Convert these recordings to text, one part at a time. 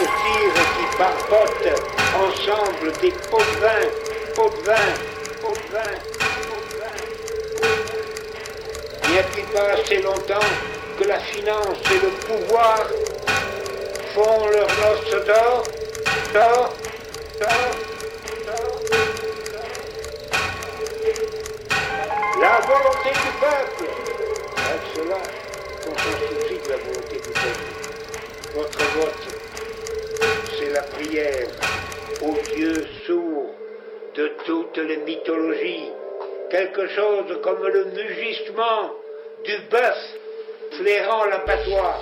tirs qui barbotent ensemble des pots de vin, pots de vin, pots de vin, pots de vin. N'y a-t-il pas assez longtemps que la finance et le pouvoir font leur noces d'or, d'or, d'or, d'or. La volonté du peuple, avec cela qu'on s'en soucie de la volonté du peuple. Votre vote, c'est la prière au Dieu sourd de toutes les mythologies, quelque chose comme le mugissement du bœuf flairant l'abattoir.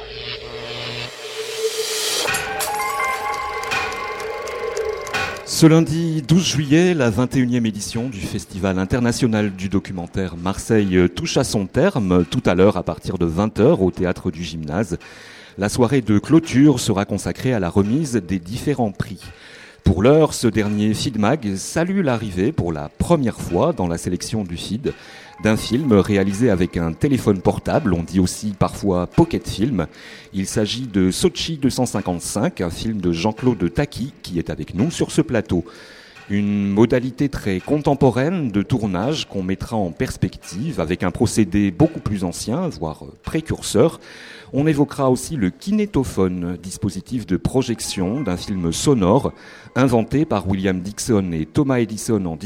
Ce lundi 12 juillet, la 21e édition du Festival international du documentaire Marseille touche à son terme. Tout à l'heure, à partir de 20h, au Théâtre du Gymnase, la soirée de clôture sera consacrée à la remise des différents prix. Pour l'heure, ce dernier FIDMAG salue l'arrivée pour la première fois dans la sélection du FID d'un film réalisé avec un téléphone portable, on dit aussi parfois pocket film. Il s'agit de Sochi 255, un film de Jean-Claude Taki qui est avec nous sur ce plateau. Une modalité très contemporaine de tournage qu'on mettra en perspective avec un procédé beaucoup plus ancien, voire précurseur. On évoquera aussi le kinétophone, dispositif de projection d'un film sonore inventé par William Dixon et Thomas Edison en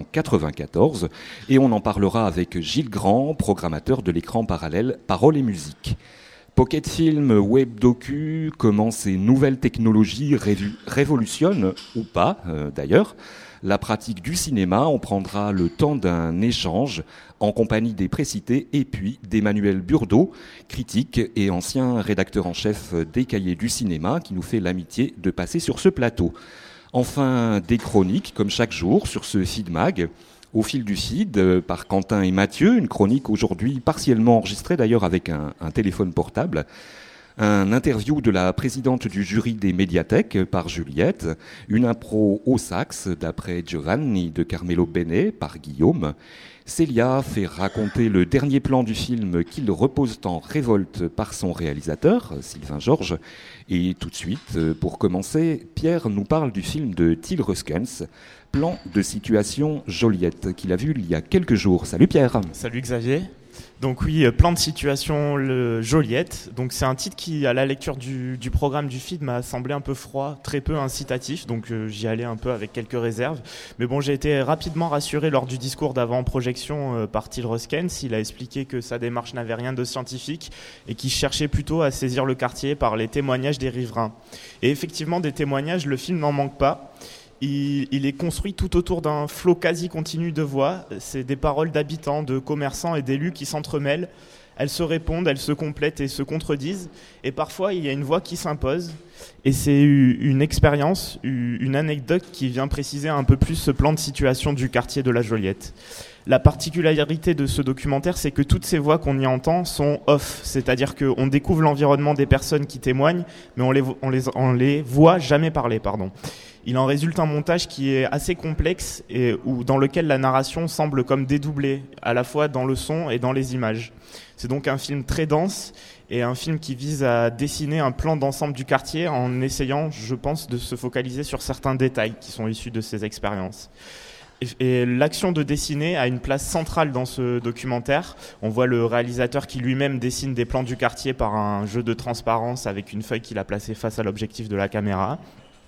1894. Et on en parlera avec Gilles Grand, programmateur de l'écran parallèle Paroles et Musique. Pocket film, web docu, comment ces nouvelles technologies révolutionnent, ou pas d'ailleurs, la pratique du cinéma. On prendra le temps d'un échange en compagnie des précités et puis d'Emmanuel Burdeau, critique et ancien rédacteur en chef des Cahiers du cinéma, qui nous fait l'amitié de passer sur ce plateau. Enfin, des chroniques, comme chaque jour, sur ce FIDMAG, au fil du FID, par Quentin et Mathieu, une chronique aujourd'hui partiellement enregistrée d'ailleurs avec un téléphone portable, un interview de la présidente du jury des médiathèques par Juliette, une impro au sax d'après Giovanni de Carmelo Bene par Guillaume. Célia fait raconter le dernier plan du film qu'il repose en révolte par son réalisateur, Sylvain Georges. Et tout de suite, pour commencer, Pierre nous parle du film de Till Ruskens, Plan de situation Joliette, qu'il a vu il y a quelques jours. Salut Pierre. Salut Xavier. Donc oui, Plan de situation Joliette. Donc c'est un titre qui, à la lecture du programme du film, m'a semblé un peu froid, très peu incitatif. Donc j'y allais un peu avec quelques réserves. Mais bon, j'ai été rapidement rassuré lors du discours d'avant-projection par Till Ruskens. Il a expliqué que sa démarche n'avait rien de scientifique et qu'il cherchait plutôt à saisir le quartier par les témoignages des riverains. Et effectivement, des témoignages, le film n'en manque pas. Il est construit tout autour d'un flot quasi continu de voix. C'est des paroles d'habitants, de commerçants et d'élus qui s'entremêlent. Elles se répondent, elles se complètent et se contredisent. Et parfois, il y a une voix qui s'impose. Et c'est une expérience, une anecdote qui vient préciser un peu plus ce plan de situation du quartier de la Joliette. La particularité de ce documentaire, c'est que toutes ces voix qu'on y entend sont off. C'est-à-dire qu'on découvre l'environnement des personnes qui témoignent, mais on les voit jamais parler, pardon. Il en résulte un montage qui est assez complexe et dans lequel la narration semble comme dédoublée, à la fois dans le son et dans les images. C'est donc un film très dense et un film qui vise à dessiner un plan d'ensemble du quartier en essayant, je pense, de se focaliser sur certains détails qui sont issus de ces expériences. Et l'action de dessiner a une place centrale dans ce documentaire. On voit le réalisateur qui lui-même dessine des plans du quartier par un jeu de transparence avec une feuille qu'il a placée face à l'objectif de la caméra.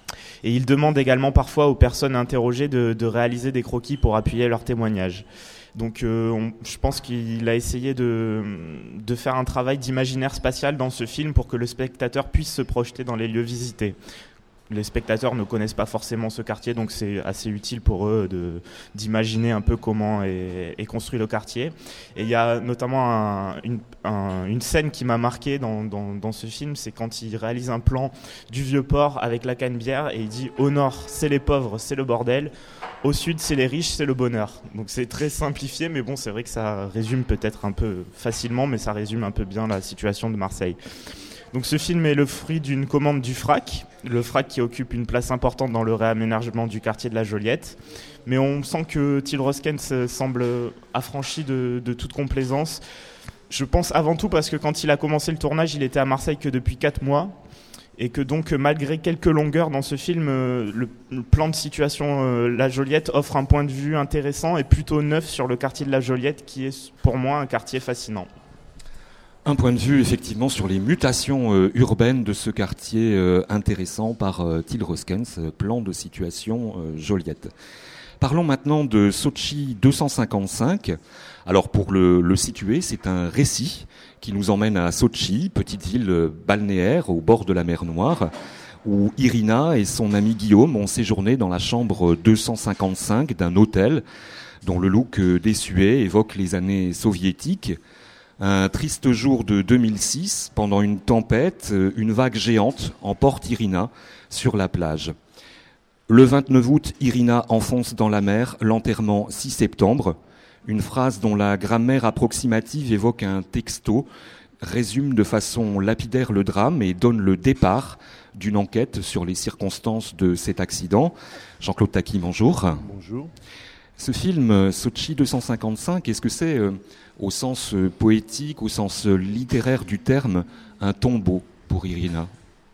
Et il demande également parfois aux personnes interrogées de réaliser des croquis pour appuyer leur témoignage. Donc je pense qu'il a essayé de faire un travail d'imaginaire spatial dans ce film pour que le spectateur puisse se projeter dans les lieux visités. Les spectateurs ne connaissent pas forcément ce quartier, donc c'est assez utile pour eux d'imaginer un peu comment est construit le quartier. Et il y a notamment une scène qui m'a marqué dans ce film, c'est quand il réalise un plan du Vieux-Port avec la Canebière et il dit « Au nord, c'est les pauvres, c'est le bordel. Au sud, c'est les riches, c'est le bonheur. » Donc c'est très simplifié, mais bon, c'est vrai que ça résume peut-être un peu facilement, mais ça résume un peu bien la situation de Marseille. Donc ce film est le fruit d'une commande du FRAC, le FRAC qui occupe une place importante dans le réaménagement du quartier de la Joliette. Mais on sent que Till Ruskens semble affranchi de toute complaisance. Je pense avant tout parce que quand il a commencé le tournage, il était à Marseille que depuis 4 mois. et que donc malgré quelques longueurs dans ce film, le plan de situation La Joliette offre un point de vue intéressant et plutôt neuf sur le quartier de La Joliette, qui est pour moi un quartier fascinant. Un point de vue effectivement sur les mutations urbaines de ce quartier intéressant par Till Röskens, plan de situation Joliette. Parlons maintenant de Sochi 255. Alors pour le situer, c'est un récit qui nous emmène à Sochi, petite ville balnéaire au bord de la mer Noire, où Irina et son ami Guillaume ont séjourné dans la chambre 255 d'un hôtel dont le look désuet évoque les années soviétiques. Un triste jour de 2006, pendant une tempête, une vague géante emporte Irina sur la plage. Le 29 août, Irina enfonce dans la mer, l'enterrement 6 septembre. Une phrase dont la grammaire approximative évoque un texto résume de façon lapidaire le drame et donne le départ d'une enquête sur les circonstances de cet accident. Jean-Claude Taki, bonjour. Bonjour. Ce film, Sochi 255, est-ce que c'est, au sens poétique, au sens littéraire du terme, un tombeau pour Irina ?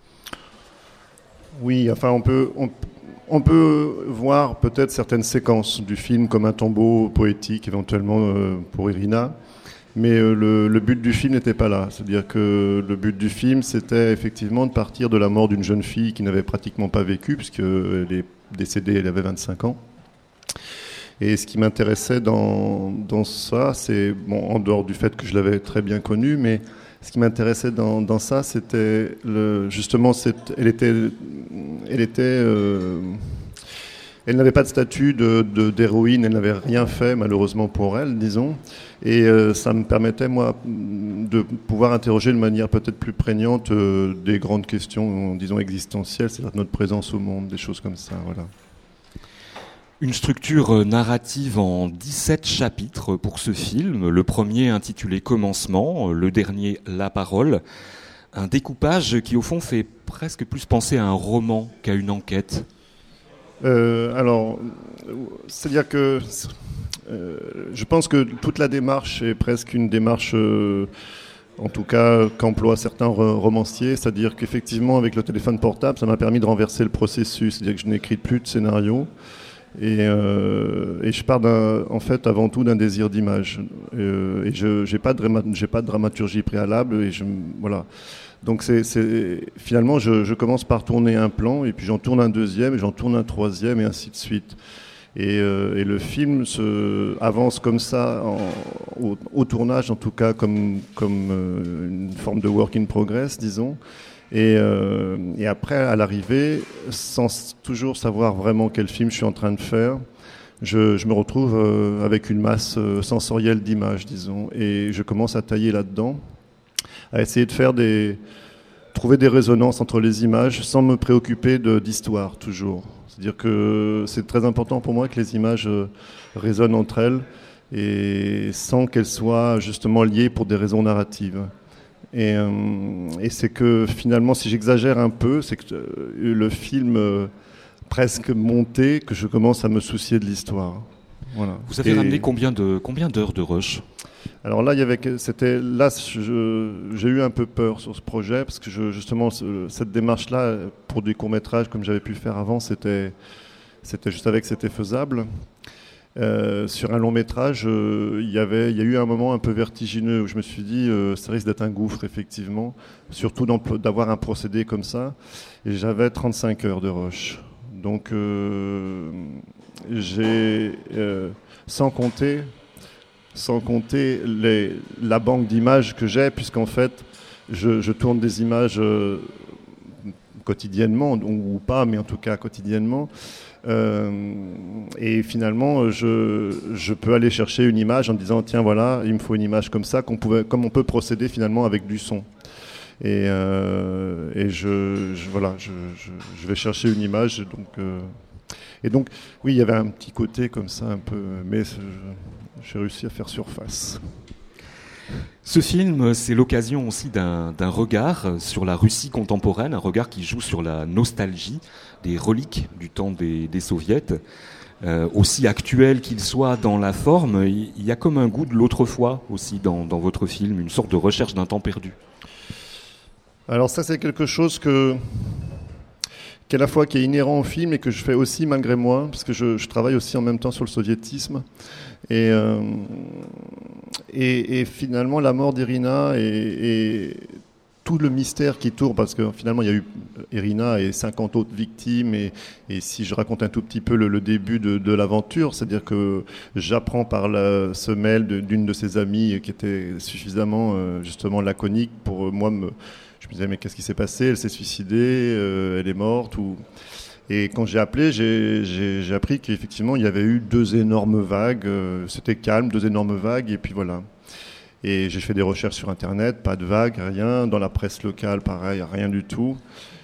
Oui, enfin on peut voir peut-être certaines séquences du film comme un tombeau poétique éventuellement pour Irina, mais le but du film n'était pas là. C'est-à-dire que le but du film, c'était effectivement de partir de la mort d'une jeune fille qui n'avait pratiquement pas vécu, puisqu'elle est décédée, elle avait 25 ans. Et ce qui m'intéressait dans ça, c'est, bon, en dehors du fait que je l'avais très bien connue, mais ce qui m'intéressait dans ça, c'était justement, elle n'avait pas de statut d'héroïne, elle n'avait rien fait malheureusement pour elle, disons, et ça me permettait moi de pouvoir interroger de manière peut-être plus prégnante des grandes questions, disons existentielles, c'est-à-dire notre présence au monde, des choses comme ça, voilà. Une structure narrative en 17 chapitres pour ce film, le premier intitulé Commencement, le dernier La Parole, un découpage qui au fond fait presque plus penser à un roman qu'à une enquête. Alors, c'est-à-dire que je pense que toute la démarche est presque une démarche, en tout cas qu'emploient certains romanciers, c'est-à-dire qu'effectivement avec le téléphone portable, ça m'a permis de renverser le processus, c'est-à-dire que je n'écris plus de scénario. Et je pars en fait avant tout d'un désir d'image. Et j'ai pas de dramaturgie préalable. Et voilà. Donc finalement je commence par tourner un plan et puis j'en tourne un deuxième et j'en tourne un troisième et ainsi de suite. Et le film avance comme ça au tournage, en tout cas comme une forme de work in progress, disons. Et après, à l'arrivée, sans toujours savoir vraiment quel film je suis en train de faire, je me retrouve avec une masse sensorielle d'images, disons. Et je commence à tailler là-dedans, à essayer de trouver des résonances entre les images sans me préoccuper d'histoire, toujours. C'est-à-dire que c'est très important pour moi que les images résonnent entre elles et sans qu'elles soient justement liées pour des raisons narratives. Et c'est que finalement, si j'exagère un peu, c'est que le film presque monté, que je commence à me soucier de l'histoire. Voilà. Vous avez ramené combien d'heures de rush ? Alors là, j'ai eu un peu peur sur ce projet parce que justement cette démarche-là pour des courts-métrages comme j'avais pu le faire avant, c'était je savais que c'était faisable. Sur un long métrage, il y a eu un moment un peu vertigineux où je me suis dit ça risque d'être un gouffre effectivement, surtout d'avoir un procédé comme ça. Et j'avais 35 heures de rush. Donc j'ai sans compter la banque d'images que j'ai, puisqu'en fait je tourne des images quotidiennement ou pas, mais en tout cas quotidiennement. Et finalement, je peux aller chercher une image en disant tiens voilà, il me faut une image comme ça, comme on peut procéder finalement avec du son. Et je vais chercher une image. Et donc oui, il y avait un petit côté comme ça un peu, mais j'ai réussi à faire surface. Ce film, c'est l'occasion aussi d'un regard sur la Russie contemporaine, un regard qui joue sur la nostalgie des reliques du temps des soviets. Aussi actuel qu'il soit dans la forme, il y a comme un goût de l'autrefois aussi dans votre film, une sorte de recherche d'un temps perdu. Alors ça, c'est quelque chose que qui est inhérent au film et que je fais aussi malgré moi, parce que je travaille aussi en même temps sur le soviétisme. Et finalement, la mort d'Irina et tout le mystère qui tourne, parce que finalement, il y a eu Irina et 50 autres victimes. Et si je raconte un tout petit peu le début de l'aventure, c'est-à-dire que j'apprends par ce mail d'une de ses amies qui était suffisamment justement laconique pour moi je me disais, mais qu'est-ce qui s'est passé? Elle s'est suicidée, elle est morte Et quand j'ai appelé, j'ai appris qu'effectivement, il y avait eu 2 énormes vagues. C'était calme, 2 énormes vagues, et puis voilà. Et j'ai fait des recherches sur Internet, pas de vagues, rien. Dans la presse locale, pareil, rien du tout.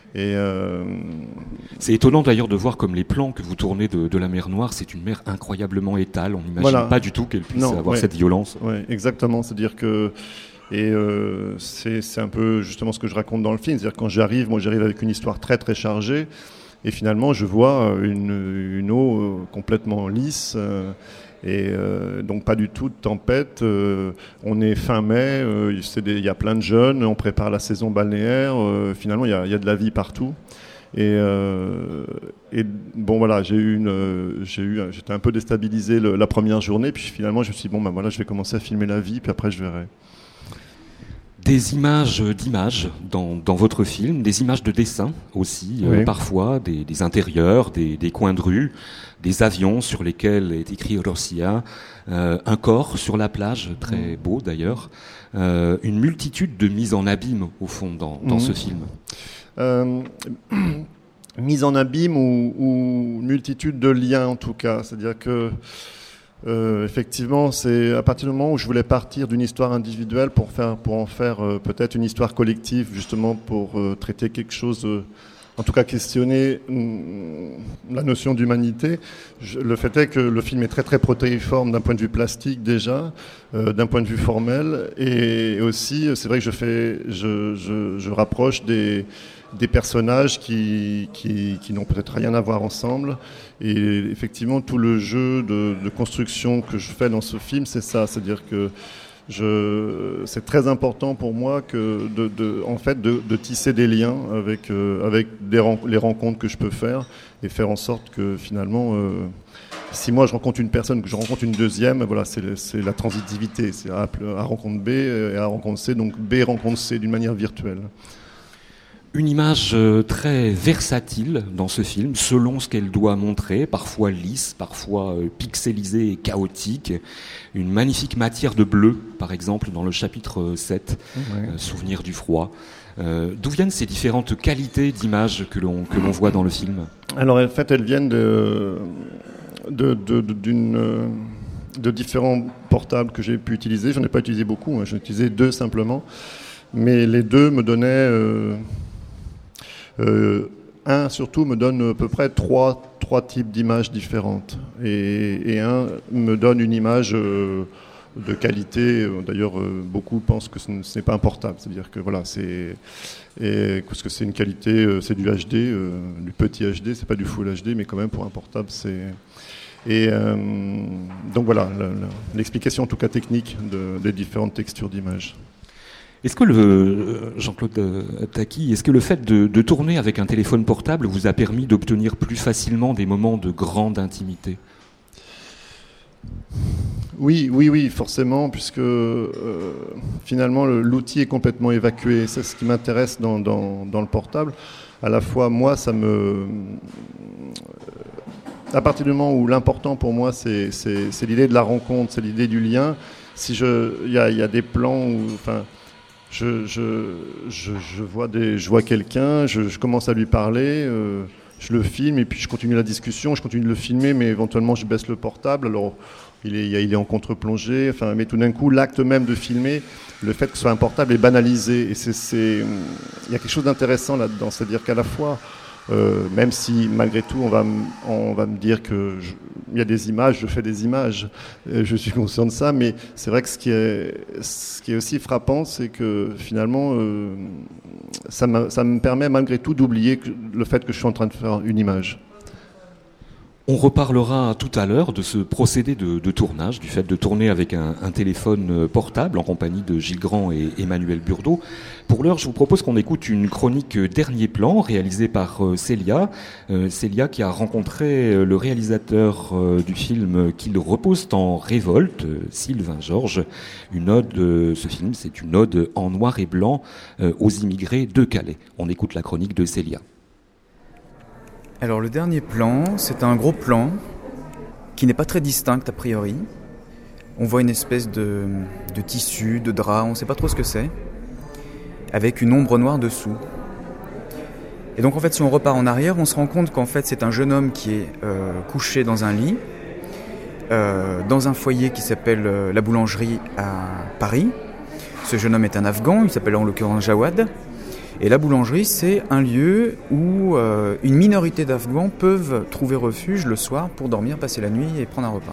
C'est étonnant d'ailleurs de voir comme les plans que vous tournez de la mer Noire, c'est une mer incroyablement étale. On n'imagine pas du tout qu'elle puisse avoir cette violence. Oui, exactement. C'est-à-dire que... c'est un peu justement ce que je raconte dans le film. C'est-à-dire quand j'arrive avec une histoire très très chargée, et finalement je vois une eau complètement lisse, donc pas du tout de tempête. On est fin mai, il y a plein de jeunes, on prépare la saison balnéaire, finalement il y a de la vie partout. Et bon voilà, j'étais un peu déstabilisé la première journée, puis finalement je me suis dit bon voilà, je vais commencer à filmer la vie, puis après je verrai. Des images dans votre film, des images de dessin aussi, oui. Parfois, des intérieurs, des coins de rue, des avions sur lesquels est écrit Rossia, un corps sur la plage, très beau d'ailleurs, une multitude de mises en abîme au fond dans ce film. Mise en abîme ou multitude de liens en tout cas, c'est-à-dire que effectivement, c'est à partir du moment où je voulais partir d'une histoire individuelle pour en faire peut-être une histoire collective, justement pour traiter quelque chose, en tout cas questionner la notion d'humanité. Le fait est que le film est très très protéiforme d'un point de vue plastique déjà, d'un point de vue formel, et aussi c'est vrai que je rapproche des personnages qui n'ont peut-être rien à voir ensemble. Et effectivement, tout le jeu de construction que je fais dans ce film, c'est ça. C'est-à-dire que c'est très important pour moi de tisser des liens avec les rencontres que je peux faire et faire en sorte que finalement, si moi je rencontre une personne, que je rencontre une deuxième, voilà, c'est la transitivité. C'est A rencontre B et A rencontre C, donc B rencontre C d'une manière virtuelle. Une image très versatile dans ce film, selon ce qu'elle doit montrer, parfois lisse, parfois pixelisée et chaotique. Une magnifique matière de bleu, par exemple, dans le chapitre 7, Souvenir du froid. D'où viennent ces différentes qualités d'image que l'on voit dans le film? Alors, en fait, elles viennent de différents portables que j'ai pu utiliser. J'en ai pas utilisé beaucoup, j'en ai utilisé 2 simplement. Mais les 2 me donnaient... un surtout me donne à peu près trois types d'images différentes et un me donne une image de qualité. D'ailleurs, beaucoup pensent que ce n'est pas un portable, c'est-à-dire que voilà, parce que c'est une qualité, c'est du HD, du petit HD, c'est pas du Full HD, mais quand même pour un portable, c'est. Donc voilà, l'explication en tout cas technique des différentes textures d'images. Est-ce que Jean-Claude Taki, est-ce que le fait de tourner avec un téléphone portable vous a permis d'obtenir plus facilement des moments de grande intimité? Oui, forcément, puisque finalement l'outil est complètement évacué. C'est ce qui m'intéresse dans le portable. À la fois, moi, à partir du moment où l'important pour moi, c'est l'idée de la rencontre, c'est l'idée du lien. Si il y a des plans où, enfin. Je vois quelqu'un, je commence à lui parler, je le filme et puis je continue la discussion, je continue de le filmer, mais éventuellement je baisse le portable. Alors il est en contre-plongée, enfin, mais tout d'un coup l'acte même de filmer, le fait que ce soit un portable est banalisé et il y a quelque chose d'intéressant là-dedans, c'est-à-dire qu'à la fois même si malgré tout on va me dire que il y a des images, je fais des images, je suis conscient de ça, mais c'est vrai que ce qui est aussi frappant, c'est que finalement ça me permet malgré tout d'oublier le fait que je suis en train de faire une image. On reparlera tout à l'heure de ce procédé de tournage, du fait de tourner avec un téléphone portable en compagnie de Gilles Grand et Emmanuel Burdeau. Pour l'heure, je vous propose qu'on écoute une chronique Dernier plan réalisée par Célia. Célia qui a rencontré le réalisateur du film Qu'il repose en révolte, Sylvain Georges. Ce film, c'est une ode en noir et blanc aux immigrés de Calais. On écoute la chronique de Célia. Alors le dernier plan, c'est un gros plan qui n'est pas très distinct a priori. On voit une espèce de tissu, de drap, on ne sait pas trop ce que c'est, avec une ombre noire dessous. Et donc en fait si on repart en arrière, on se rend compte qu'en fait c'est un jeune homme qui est couché dans un lit, dans un foyer qui s'appelle la Boulangerie à Paris. Ce jeune homme est un Afghan, il s'appelle en l'occurrence Jawad. Et la boulangerie, c'est un lieu où une minorité d'Afghans peuvent trouver refuge le soir pour dormir, passer la nuit et prendre un repas.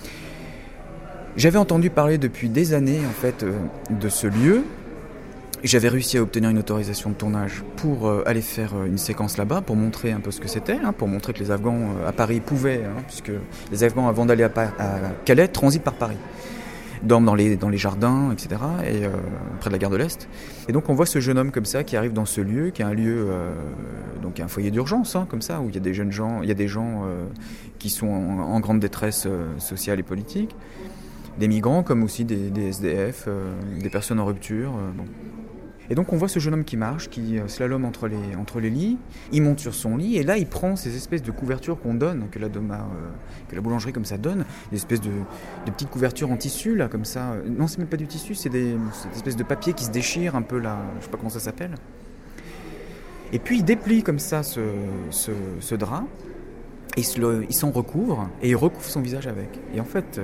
J'avais entendu parler depuis des années en fait de ce lieu. J'avais réussi à obtenir une autorisation de tournage pour aller faire une séquence là-bas, pour montrer un peu ce que c'était, pour montrer que les Afghans à Paris pouvaient, puisque les Afghans avant d'aller à Calais transitent par Paris. Dorment dans les jardins, etc., et près de la gare de l'Est. Et donc on voit ce jeune homme comme ça qui arrive dans ce lieu, qui est un lieu, donc un foyer d'urgence, comme ça, où il y a des jeunes gens, il y a des gens qui sont en grande détresse sociale et politique, des migrants comme aussi des SDF, des personnes en rupture. Bon. Et donc on voit ce jeune homme qui marche, qui slalome entre les lits, il monte sur son lit et là il prend ces espèces de couvertures qu'on donne, que la boulangerie comme ça donne, des espèces de petites couvertures en tissu là comme ça. Non, c'est même pas du tissu, c'est des espèces de papier qui se déchirent un peu là, je sais pas comment ça s'appelle. Et puis il déplie comme ça ce drap, et il s'en recouvre et il recouvre son visage avec. Et en fait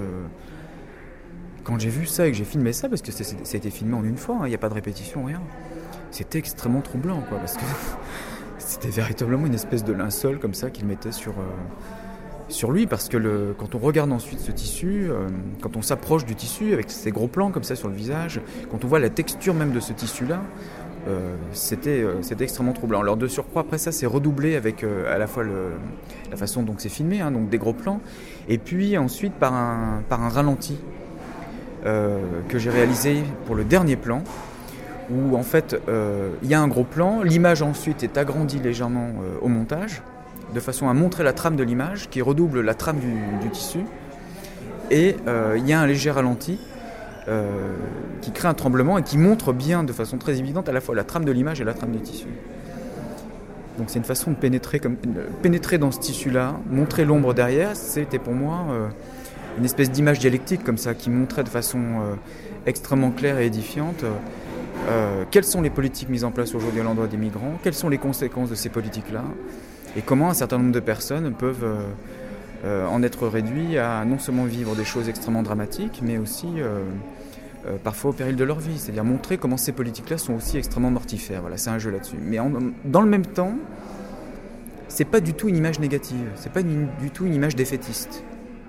quand j'ai vu ça et que j'ai filmé ça, parce que ça a été filmé en une fois, il n'y a pas de répétition, rien, c'était extrêmement troublant, parce que c'était véritablement une espèce de linceul comme ça qu'il mettait sur lui, parce que quand on regarde ensuite ce tissu, quand on s'approche du tissu avec ces gros plans comme ça sur le visage, quand on voit la texture même de ce tissu-là, c'était extrêmement troublant. Alors de surcroît, après ça, c'est redoublé avec à la fois la façon dont c'est filmé, donc des gros plans, et puis ensuite par un ralenti. Que j'ai réalisé pour le dernier plan, où en fait il y a un gros plan, l'image ensuite est agrandie légèrement au montage, de façon à montrer la trame de l'image, qui redouble la trame du tissu, et il y a un léger ralenti qui crée un tremblement et qui montre bien de façon très évidente à la fois la trame de l'image et la trame du tissu. Donc c'est une façon de pénétrer dans ce tissu-là, montrer l'ombre derrière. C'était pour moi une espèce d'image dialectique comme ça, qui montrait de façon extrêmement claire et édifiante quelles sont les politiques mises en place aujourd'hui à l'endroit des migrants, quelles sont les conséquences de ces politiques-là, et comment un certain nombre de personnes peuvent en être réduits à non seulement vivre des choses extrêmement dramatiques, mais aussi parfois au péril de leur vie. C'est-à-dire montrer comment ces politiques-là sont aussi extrêmement mortifères. Voilà, c'est un jeu là-dessus. Mais dans le même temps, c'est pas du tout une image négative, c'est pas du tout une image défaitiste.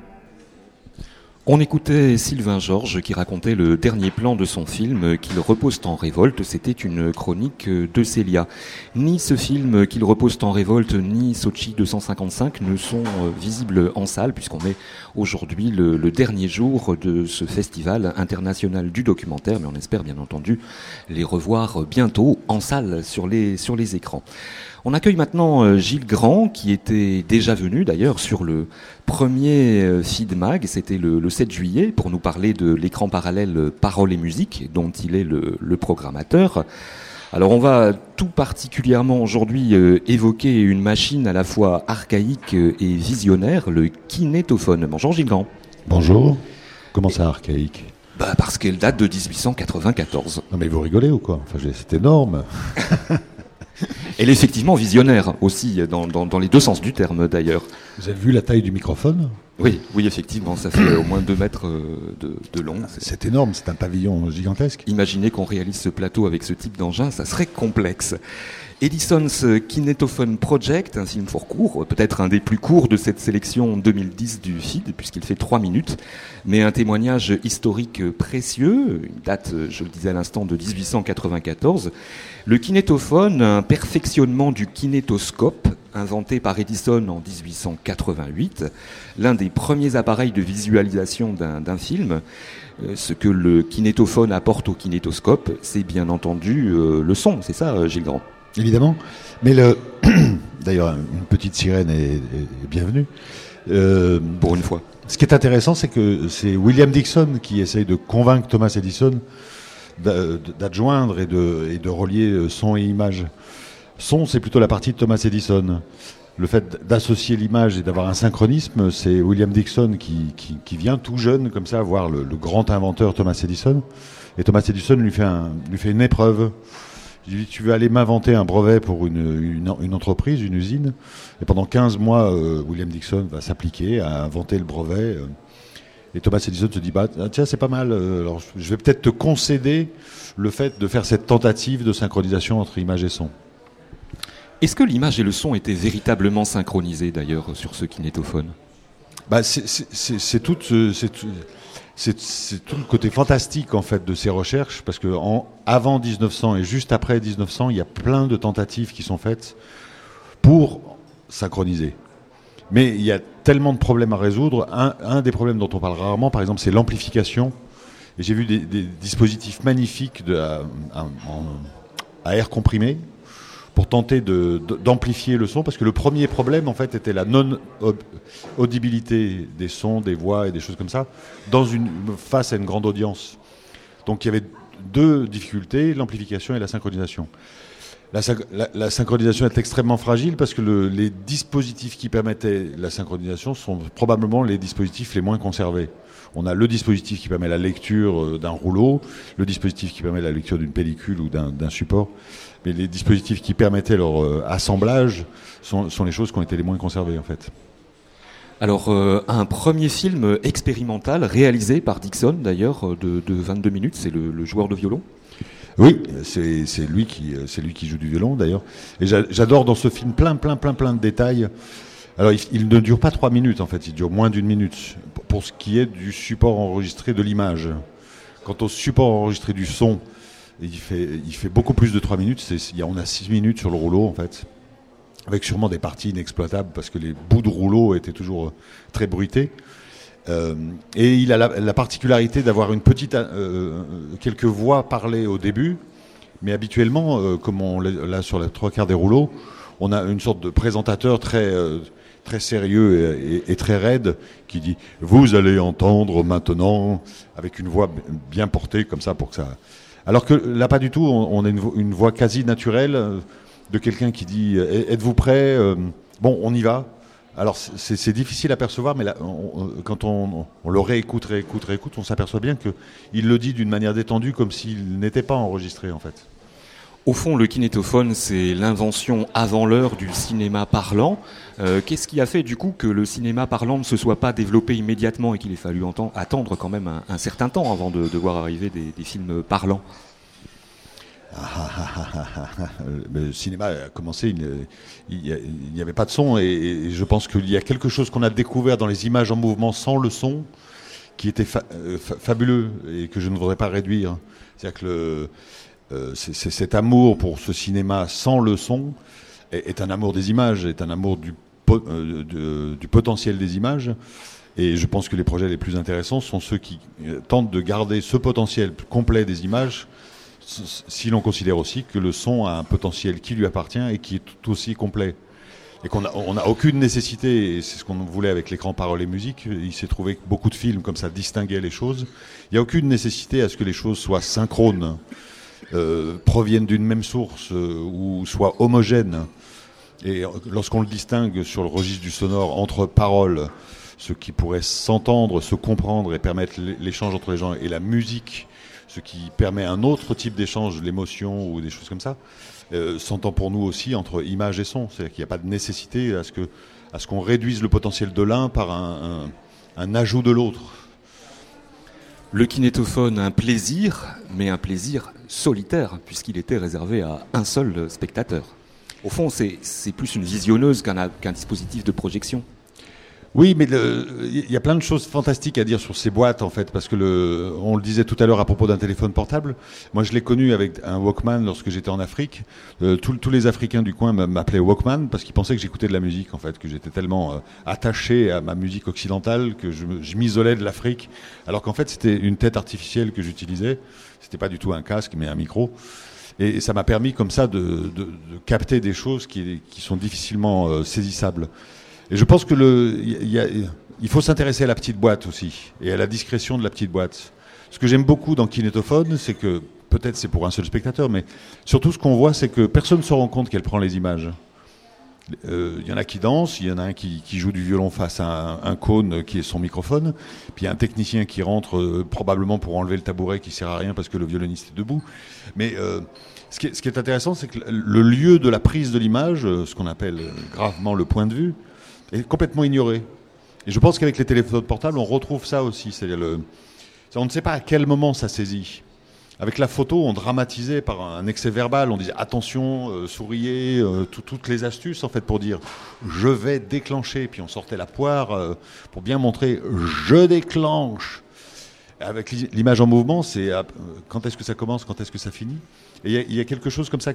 On écoutait Sylvain Georges qui racontait le dernier plan de son film Qu'il repose en révolte. C'était une chronique de Célia. Ni ce film Qu'il repose en révolte, ni Sochi 255 ne sont visibles en salle, puisqu'on est aujourd'hui le dernier jour de ce festival international du documentaire, mais on espère bien entendu les revoir bientôt en salle sur les écrans. On accueille maintenant Gilles Grand, qui était déjà venu d'ailleurs sur le premier FeedMag, c'était le 7 juillet, pour nous parler de l'écran parallèle Paroles et Musique, dont il est le programmateur. Alors on va tout particulièrement aujourd'hui évoquer une machine à la fois archaïque et visionnaire, le kinétophone. Bonjour Gilles Grand. Bonjour. Comment ça archaïque ? Parce qu'elle date de 1894. Non mais vous rigolez ou quoi ? Enfin, c'est énorme. Elle est effectivement visionnaire aussi, dans les deux sens du terme d'ailleurs. Vous avez vu la taille du microphone ? Oui, effectivement, ça fait au moins 2 mètres de long. C'est énorme, c'est un pavillon gigantesque. Imaginez qu'on réalise ce plateau avec ce type d'engin, ça serait complexe. Edison's Kinétophone Project, un film fort court, peut-être un des plus courts de cette sélection 2010 du FID, puisqu'il fait 3 minutes, mais un témoignage historique précieux, une date, je le disais à l'instant, de 1894. Le kinétophone, un perfectionnement du kinétoscope, inventé par Edison en 1888, l'un des premiers appareils de visualisation d'un film. Ce que le kinétophone apporte au kinétoscope, c'est bien entendu le son, c'est ça, Gilles Grand? Évidemment. Mais d'ailleurs, une petite sirène est bienvenue. Pour une fois. Ce qui est intéressant, c'est que c'est William Dixon qui essaye de convaincre Thomas Edison d'adjoindre et de relier son et image. Son, c'est plutôt la partie de Thomas Edison. Le fait d'associer l'image et d'avoir un synchronisme, c'est William Dixon qui vient tout jeune comme ça voir le grand inventeur Thomas Edison. Et Thomas Edison lui fait une épreuve. Il lui dit, tu veux aller m'inventer un brevet pour une entreprise, une usine. Et pendant 15 mois, William Dixon va s'appliquer à inventer le brevet. Et Thomas Edison se dit, tiens, c'est pas mal. Alors, je vais peut-être te concéder le fait de faire cette tentative de synchronisation entre image et son. Est-ce que l'image et le son étaient véritablement synchronisés d'ailleurs sur ce kinétophone? C'est tout le côté fantastique en fait de ces recherches, parce que avant 1900 et juste après 1900, il y a plein de tentatives qui sont faites pour synchroniser. Mais il y a tellement de problèmes à résoudre. Un des problèmes dont on parle rarement, par exemple, c'est l'amplification. Et j'ai vu des dispositifs magnifiques à air comprimé pour tenter d'amplifier le son, parce que le premier problème en fait était la non-audibilité des sons, des voix et des choses comme ça face à une grande audience. Donc il y avait deux difficultés, l'amplification et la synchronisation. La synchronisation est extrêmement fragile parce que les dispositifs qui permettaient la synchronisation sont probablement les dispositifs les moins conservés. On a le dispositif qui permet la lecture d'un rouleau, le dispositif qui permet la lecture d'une pellicule ou d'un support. Mais les dispositifs qui permettaient leur assemblage sont les choses qui ont été les moins conservées en fait. Alors, un premier film expérimental réalisé par Dixon d'ailleurs de 22 minutes, c'est le joueur de violon. Oui, c'est lui qui joue du violon d'ailleurs. Et j'adore dans ce film plein de détails. Alors il ne dure pas 3 minutes en fait, il dure moins d'1 minute pour ce qui est du support enregistré de l'image. Quant au support enregistré du son, il fait beaucoup plus de 3 minutes. On a 6 minutes sur le rouleau en fait, avec sûrement des parties inexploitables parce que les bouts de rouleau étaient toujours très bruités. Et il a la particularité d'avoir quelques voix parlées au début, mais habituellement, comme on l'a sur les 3/4 des rouleaux, on a une sorte de présentateur très sérieux et très raide qui dit « Vous allez entendre maintenant » avec une voix bien portée comme ça pour que ça... Alors que là, pas du tout, on a une voix quasi naturelle de quelqu'un qui dit « Êtes-vous prêts ? Bon, on y va ». Alors c'est difficile à percevoir, mais là, quand on le réécoute, on s'aperçoit bien qu'il le dit d'une manière détendue, comme s'il n'était pas enregistré en fait. Au fond, le kinétophone, c'est l'invention avant l'heure du cinéma parlant. Qu'est-ce qui a fait du coup que le cinéma parlant ne se soit pas développé immédiatement et qu'il ait fallu attendre quand même un certain temps avant de voir arriver des films parlants? Le cinéma a commencé, il n'y avait pas de son et je pense qu'il y a quelque chose qu'on a découvert dans les images en mouvement sans le son qui était fabuleux et que je ne voudrais pas réduire. C'est-à-dire que c'est cet amour pour ce cinéma sans le son est un amour des images, est un amour du potentiel des images. Et je pense que les projets les plus intéressants sont ceux qui tentent de garder ce potentiel complet des images, si l'on considère aussi que le son a un potentiel qui lui appartient et qui est tout aussi complet. Et qu'on n'a aucune nécessité, et c'est ce qu'on voulait avec l'écran parole et musique, il s'est trouvé que beaucoup de films comme ça distinguaient les choses. Il n'y a aucune nécessité à ce que les choses soient synchrones, proviennent d'une même source ou soient homogènes. Et lorsqu'on le distingue sur le registre du sonore entre paroles, ce qui pourrait s'entendre, se comprendre et permettre l'échange entre les gens, et la musique, ce qui permet un autre type d'échange, l'émotion ou des choses comme ça, s'entend pour nous aussi entre image et son. C'est-à-dire qu'il n'y a pas de nécessité à ce qu'on réduise le potentiel de l'un par un ajout de l'autre. Le kinétophone, un plaisir, mais un plaisir solitaire, puisqu'il était réservé à un seul spectateur. Au fond, c'est plus une visionneuse qu'un dispositif de projection. Oui, mais il y a plein de choses fantastiques à dire sur ces boîtes, en fait, parce que on le disait tout à l'heure à propos d'un téléphone portable. Moi, je l'ai connu avec un Walkman lorsque j'étais en Afrique. Tous les Africains du coin m'appelaient Walkman parce qu'ils pensaient que j'écoutais de la musique, en fait, que j'étais tellement attaché à ma musique occidentale que je m'isolais de l'Afrique, alors qu'en fait, c'était une tête artificielle que j'utilisais. C'était pas du tout un casque, mais un micro. Et ça m'a permis, comme ça, de capter des choses qui sont difficilement saisissables. Et je pense que il faut s'intéresser à la petite boîte aussi, et à la discrétion de la petite boîte. Ce que j'aime beaucoup dans Kinétophone, c'est que, peut-être c'est pour un seul spectateur, mais surtout ce qu'on voit, c'est que personne ne se rend compte qu'elle prend les images. Il y en a qui dansent, il y en a un qui joue du violon face à un cône qui est son microphone, puis il y a un technicien qui rentre probablement pour enlever le tabouret qui sert à rien parce que le violoniste est debout. Mais ce qui est intéressant, c'est que le lieu de la prise de l'image, ce qu'on appelle gravement le point de vue, est complètement ignoré. Et je pense qu'avec les téléphones portables, on retrouve ça aussi. C'est-à-dire on ne sait pas à quel moment ça saisit. Avec la photo, on dramatisait par un excès verbal. On disait attention, souriez, toutes les astuces en fait pour dire je vais déclencher. Puis on sortait la poire pour bien montrer je déclenche. Avec l'image en mouvement, c'est quand est-ce que ça commence, quand est-ce que ça finit. Et il y a quelque chose comme ça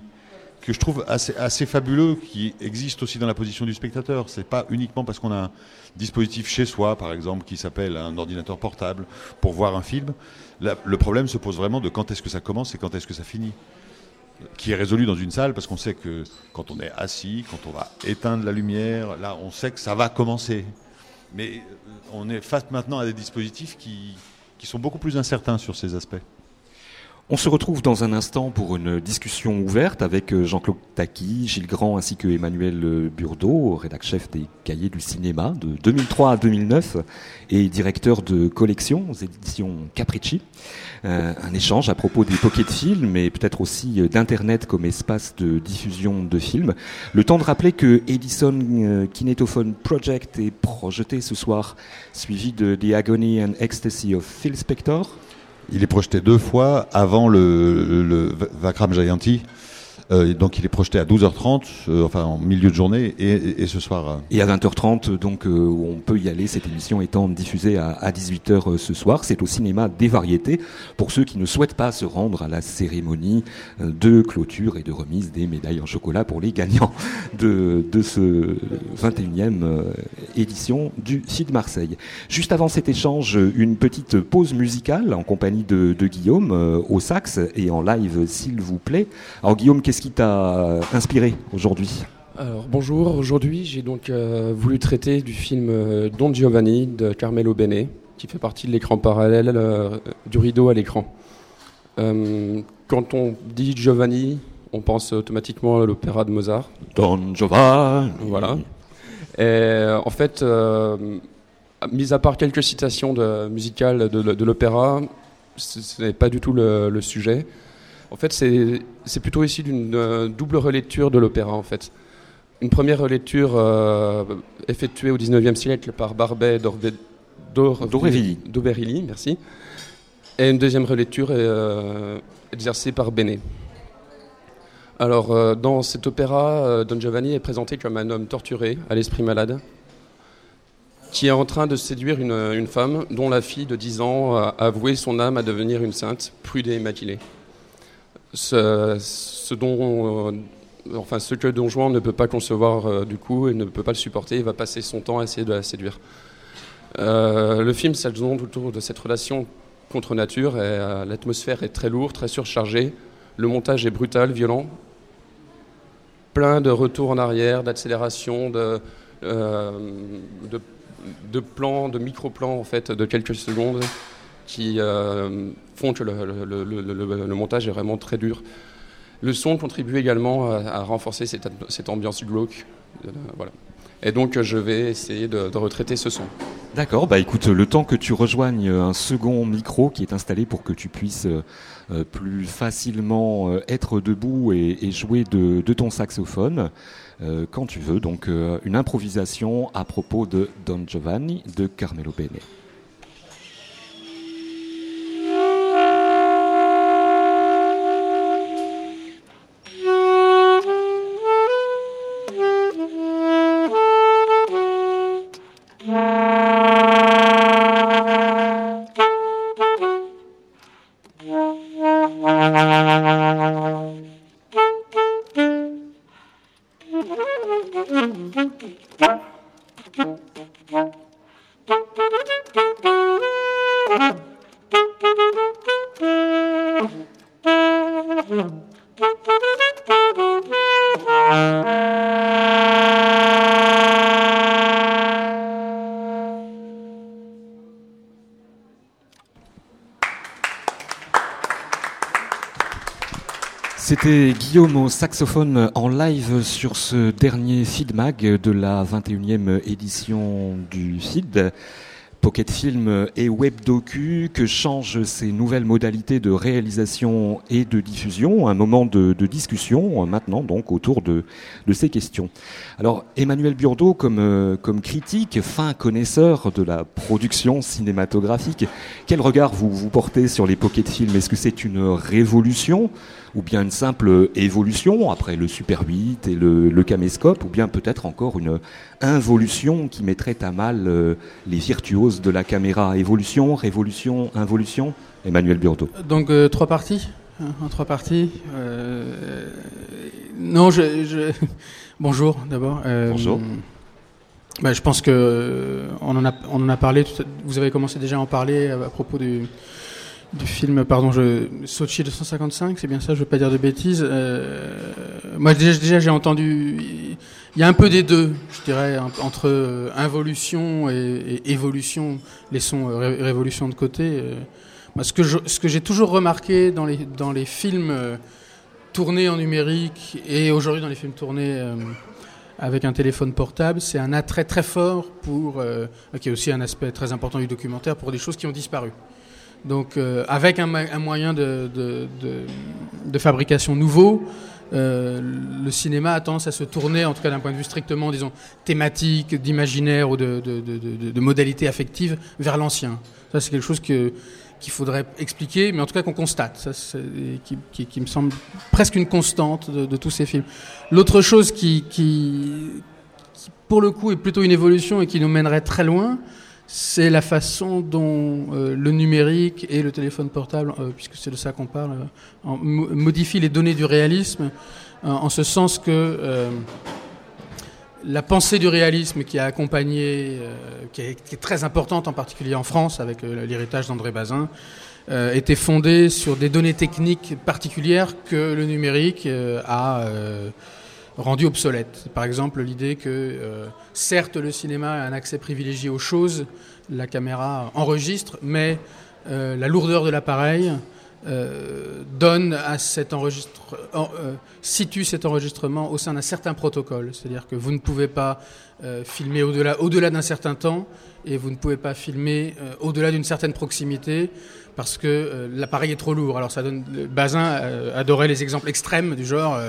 que je trouve assez fabuleux, qui existe aussi dans la position du spectateur. C'est pas uniquement parce qu'on a un dispositif chez soi, par exemple, qui s'appelle un ordinateur portable, pour voir un film. Là, le problème se pose vraiment de quand est-ce que ça commence et quand est-ce que ça finit. Qui est résolu dans une salle, parce qu'on sait que quand on est assis, quand on va éteindre la lumière, là, on sait que ça va commencer. Mais on est face maintenant à des dispositifs qui sont beaucoup plus incertains sur ces aspects. On se retrouve dans un instant pour une discussion ouverte avec Jean-Claude Taquis, Gilles Grand ainsi que Emmanuel Burdeau, rédac-chef des Cahiers du cinéma de 2003 à 2009 et directeur de collection aux éditions Capricci. Un échange à propos des pocket films et peut-être aussi d'Internet comme espace de diffusion de films. Le temps de rappeler que Edison Kinétophone Project est projeté ce soir, suivi de The Agony and Ecstasy of Phil Spector. Il est projeté 2 fois avant le Vakram Jayanti. Donc il est projeté à 12h30, enfin en milieu de journée, et ce soir. Et à 20h30, donc on peut y aller, cette émission étant diffusée à 18h ce soir. C'est au cinéma des variétés, pour ceux qui ne souhaitent pas se rendre à la cérémonie de clôture et de remise des médailles en chocolat pour les gagnants de ce 21e édition du FID Marseille. Juste avant cet échange, une petite pause musicale en compagnie de Guillaume au sax et en live s'il vous plaît. Alors Guillaume, qu'est-ce qui t'a inspiré aujourd'hui ? Alors bonjour, aujourd'hui j'ai donc voulu traiter du film Don Giovanni de Carmelo Bene, qui fait partie de l'écran parallèle du rideau à l'écran. Quand on dit Giovanni, on pense automatiquement à l'opéra de Mozart. Don Giovanni. Voilà. Et en fait, mis à part quelques citations musicales de l'opéra, ce n'est pas du tout le sujet. En fait, c'est plutôt issu d'une double relecture de l'opéra, en fait. Une première relecture effectuée au XIXe siècle par Barbey d'Aurevilly, merci. Et une deuxième relecture exercée par Bene. Alors, dans cet opéra, Don Giovanni est présenté comme un homme torturé, à l'esprit malade, qui est en train de séduire une femme dont la fille de 10 ans a voué son âme à devenir une sainte, prude et immaculée. Ce que Don Juan ne peut pas concevoir du coup et ne peut pas le supporter, il va passer son temps à essayer de la séduire. Le film s'ajoute autour de cette relation contre nature et l'atmosphère est très lourde, très surchargée, le montage est brutal, violent, plein de retours en arrière, d'accélération, de plans, de micro-plans en fait, de quelques secondes qui font que le montage est vraiment très dur. Le son contribue également à renforcer cette ambiance glauque. Voilà. Et donc je vais essayer de retraiter ce son. D'accord, bah écoute, le temps que tu rejoignes un second micro qui est installé pour que tu puisses plus facilement être debout et jouer de ton saxophone quand tu veux. Donc une improvisation à propos de Don Giovanni de Carmelo Bene. C'était Guillaume au saxophone en live sur ce dernier FeedMag de la 21e édition du Feed. Pocket Film et Web Docu, que changent ces nouvelles modalités de réalisation et de diffusion. Un moment de discussion maintenant donc autour de ces questions. Alors Emmanuel Burdeau, comme critique, fin connaisseur de la production cinématographique, quel regard vous portez sur les Pocket Films? Est-ce que c'est une révolution ou bien une simple évolution après le Super 8 et le caméscope, ou bien peut-être encore une involution qui mettrait à mal les virtuoses de la caméra? Évolution, révolution, involution? Emmanuel Burdeau. Donc 3 parties en 3 parties. Non, bonjour d'abord. Bonjour. Je pense que on en a parlé. Vous avez commencé déjà à en parler à propos du film, Sochi 255, c'est bien ça, je veux pas dire de bêtises. Moi déjà j'ai entendu, il y a un peu des deux, je dirais, entre involution et évolution, laissons révolution de côté. Moi, ce que j'ai toujours remarqué dans les films tournés en numérique et aujourd'hui dans les films tournés avec un téléphone portable, c'est un attrait très fort qui est aussi un aspect très important du documentaire, pour des choses qui ont disparu. Donc, avec un moyen de fabrication nouveau, le cinéma a tendance à se tourner, en tout cas d'un point de vue strictement, disons, thématique, d'imaginaire ou de modalité affective, vers l'ancien. Ça, c'est quelque chose qu'il faudrait expliquer, mais en tout cas qu'on constate. Ça, qui me semble presque une constante de tous ces films. L'autre chose qui, pour le coup, est plutôt une évolution et qui nous mènerait très loin, c'est la façon dont le numérique et le téléphone portable, puisque c'est de ça qu'on parle, modifient les données du réalisme, en ce sens que la pensée du réalisme qui a accompagné, qui est très importante en particulier en France, avec l'héritage d'André Bazin, était fondée sur des données techniques particulières que le numérique a rendu obsolète. Par exemple, l'idée que, certes, le cinéma a un accès privilégié aux choses, la caméra enregistre, mais la lourdeur de l'appareil donne à situe cet enregistrement au sein d'un certain protocole. C'est-à-dire que vous ne pouvez pas filmer au-delà d'un certain temps, et vous ne pouvez pas filmer au-delà d'une certaine proximité, parce que l'appareil est trop lourd. Alors ça donne. Bazin adorait les exemples extrêmes du genre.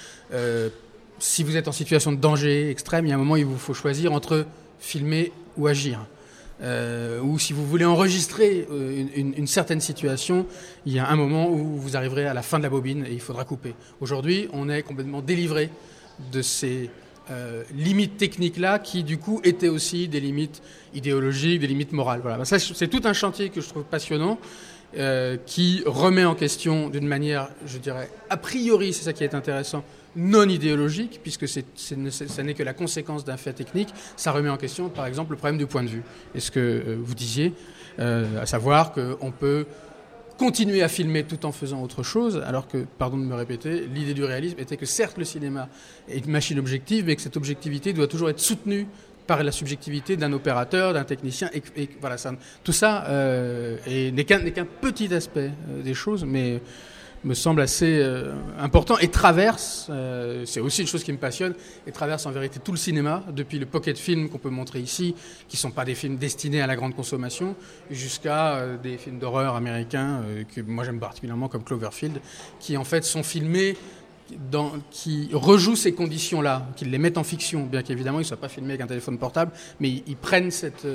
Si vous êtes en situation de danger extrême, il y a un moment où il vous faut choisir entre filmer ou agir. Ou si vous voulez enregistrer une certaine situation, il y a un moment où vous arriverez à la fin de la bobine et il faudra couper. Aujourd'hui, on est complètement délivré de ces limites techniques-là qui, du coup, étaient aussi des limites idéologiques, des limites morales. Voilà. Ça, c'est tout un chantier que je trouve passionnant, qui remet en question d'une manière, je dirais, a priori, c'est ça qui est intéressant, non idéologique, puisque ça n'est que la conséquence d'un fait technique. Ça remet en question, par exemple, le problème du point de vue. Et ce que vous disiez, à savoir qu'on peut continuer à filmer tout en faisant autre chose, alors que, pardon de me répéter, l'idée du réalisme était que certes le cinéma est une machine objective, mais que cette objectivité doit toujours être soutenue par la subjectivité d'un opérateur, d'un technicien, et voilà, tout ça n'est qu'un petit aspect des choses, mais me semble assez important et traverse, c'est aussi une chose qui me passionne, et traverse en vérité tout le cinéma, depuis le pocket film qu'on peut montrer ici, qui ne sont pas des films destinés à la grande consommation, jusqu'à des films d'horreur américains que moi j'aime particulièrement, comme Cloverfield, qui en fait sont filmés, qui rejouent ces conditions-là, qui les mettent en fiction, bien qu'évidemment ils ne soient pas filmés avec un téléphone portable, mais ils prennent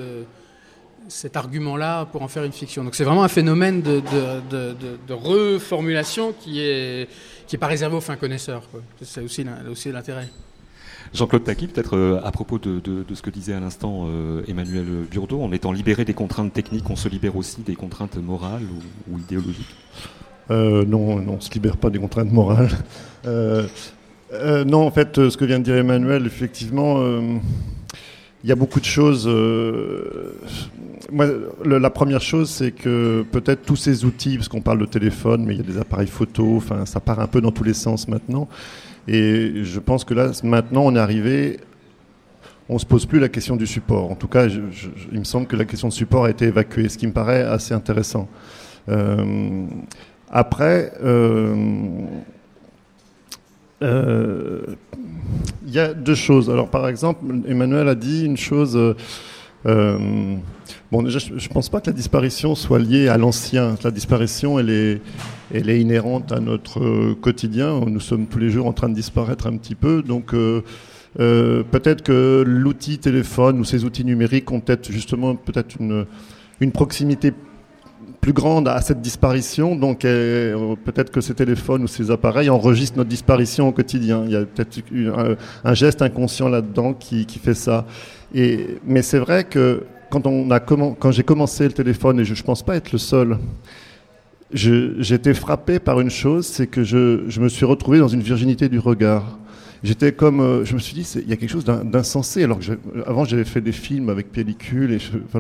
cet argument-là pour en faire une fiction. Donc c'est vraiment un phénomène de reformulation qui est pas réservé aux fins connaisseurs, quoi. C'est aussi l'intérêt. Jean-Claude Taki, peut-être à propos de ce que disait à l'instant Emmanuel Burdeau, en étant libéré des contraintes techniques, on se libère aussi des contraintes morales ou idéologiques? Non, on ne se libère pas des contraintes morales. Non, en fait, ce que vient de dire Emmanuel, effectivement, il y a beaucoup de choses. Moi, la première chose, c'est que peut-être tous ces outils, parce qu'on parle de téléphone, mais il y a des appareils photo, enfin, ça part un peu dans tous les sens maintenant. Et je pense que là, maintenant, on est arrivé. On ne se pose plus la question du support. En tout cas, il me semble que la question de support a été évacuée, ce qui me paraît assez intéressant. Après, Il y a deux choses. Alors, par exemple, Emmanuel a dit une chose. Bon, déjà, je ne pense pas que la disparition soit liée à l'ancien. La disparition, elle est inhérente à notre quotidien. Nous sommes tous les jours en train de disparaître un petit peu. Donc, peut-être que l'outil téléphone ou ces outils numériques ont peut-être une proximité plus grande à cette disparition, donc peut-être que ces téléphones ou ces appareils enregistrent notre disparition au quotidien. Il y a peut-être un geste inconscient là-dedans qui fait ça. Mais c'est vrai que quand j'ai commencé le téléphone, et je ne pense pas être le seul, j'étais frappé par une chose, c'est que je me suis retrouvé dans une virginité du regard. J'étais comme, je me suis dit, il y a quelque chose d'insensé. Alors que avant, j'avais fait des films avec pellicule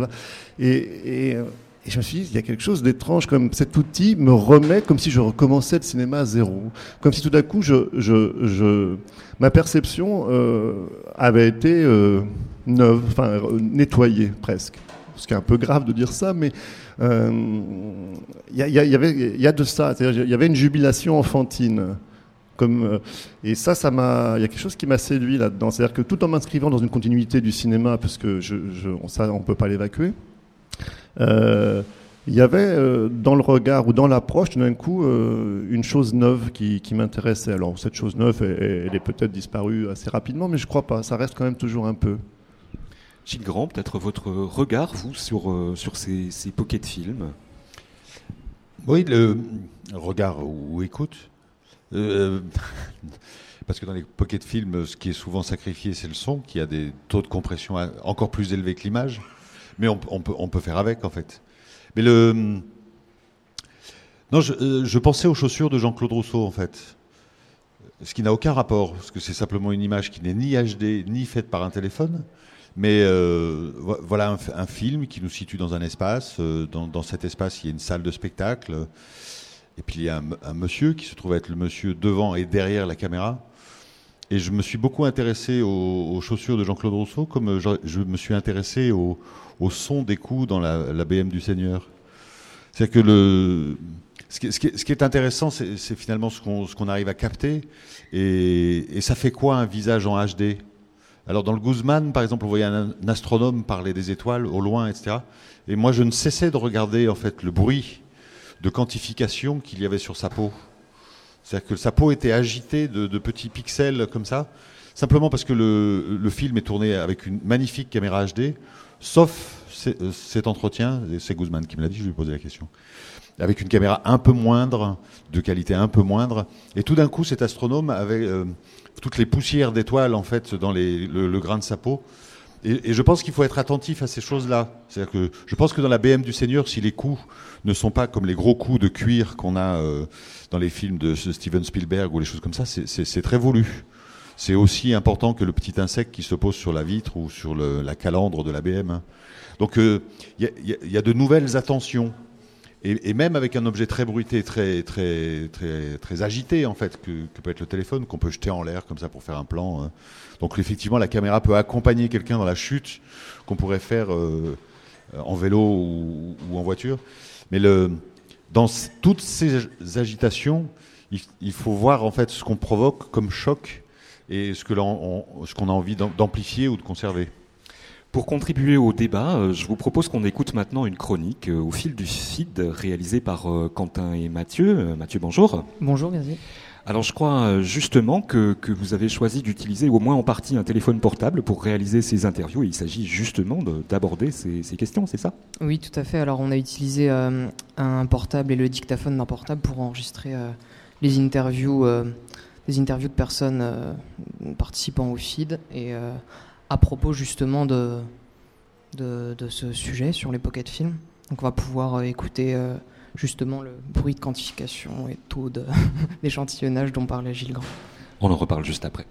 et je me suis dit, il y a quelque chose d'étrange, comme cet outil me remet comme si je recommençais le cinéma à zéro. Comme si tout d'un coup, ma perception avait été neuve, enfin nettoyée presque. Ce qui est un peu grave de dire ça, mais il y a de ça. C'est-à-dire, il y avait une jubilation enfantine. Et ça il y a quelque chose qui m'a séduit là-dedans. C'est-à-dire que tout en m'inscrivant dans une continuité du cinéma, parce que ça, on ne peut pas l'évacuer, il y avait dans le regard ou dans l'approche tout d'un coup une chose neuve qui m'intéressait. Alors cette chose neuve, elle est peut-être disparue assez rapidement, mais je crois pas. Ça reste quand même toujours un peu. Gilles Grand, peut-être votre regard, vous, sur ces pocket films. Oui, le regard ou écoute. Parce que dans les pocket films, ce qui est souvent sacrifié, c'est le son, qui a des taux de compression encore plus élevés que l'image. Mais on peut faire avec, en fait. Mais non, je pensais aux chaussures de Jean-Claude Rousseau, en fait. Ce qui n'a aucun rapport, parce que c'est simplement une image qui n'est ni HD, ni faite par un téléphone. Mais voilà un film qui nous situe dans un espace. Dans cet espace, il y a une salle de spectacle. Et puis il y a un monsieur qui se trouve être le monsieur devant et derrière la caméra. Et je me suis beaucoup intéressé aux chaussures de Jean-Claude Rousseau, comme je me suis intéressé au son des coups dans la BM du Seigneur. C'est-à-dire que ce qui est intéressant, c'est finalement ce qu'on arrive à capter. Et ça fait quoi un visage en HD ? Alors dans le Guzman, par exemple, on voyait un astronome parler des étoiles au loin, etc. Et moi, je ne cessais de regarder en fait le bruit de quantification qu'il y avait sur sa peau. C'est-à-dire que sa peau était agitée de petits pixels comme ça, simplement parce que le film est tourné avec une magnifique caméra HD, sauf cet entretien, c'est Guzman qui me l'a dit, je lui ai posé la question, avec une caméra un peu moindre, de qualité un peu moindre, et tout d'un coup cet astronome avait toutes les poussières d'étoiles en fait dans le grain de sa peau. Et je pense qu'il faut être attentif à ces choses-là. C'est-à-dire que je pense que dans la BM du Seigneur, si les coups ne sont pas comme les gros coups de cuir qu'on a dans les films de Steven Spielberg ou les choses comme ça, c'est très voulu. C'est aussi important que le petit insecte qui se pose sur la vitre ou sur la calandre de la BM. Hein. Donc il y a de nouvelles attentions. Et même avec un objet très bruité, très agité en fait, que peut être le téléphone, qu'on peut jeter en l'air comme ça pour faire un plan. Hein. Donc effectivement, la caméra peut accompagner quelqu'un dans la chute qu'on pourrait faire en vélo ou en voiture. Mais dans toutes ces agitations, il faut voir en fait ce qu'on provoque comme choc et ce qu'on a envie d'amplifier ou de conserver. Pour contribuer au débat, je vous propose qu'on écoute maintenant une chronique au fil du feed réalisée par Quentin et Mathieu. Mathieu, bonjour. Bonjour, Gazi. Alors je crois justement que vous avez choisi d'utiliser au moins en partie un téléphone portable pour réaliser ces interviews. Et il s'agit justement d'aborder ces questions, c'est ça ? Oui, tout à fait. Alors on a utilisé un portable et le dictaphone d'un portable pour enregistrer les interviews, des interviews de personnes participant au feed et à propos justement de ce sujet sur les pocket films. Donc on va pouvoir écouter justement le bruit de quantification et taux d'échantillonnage dont parlait Gilles Grand. On en reparle juste après.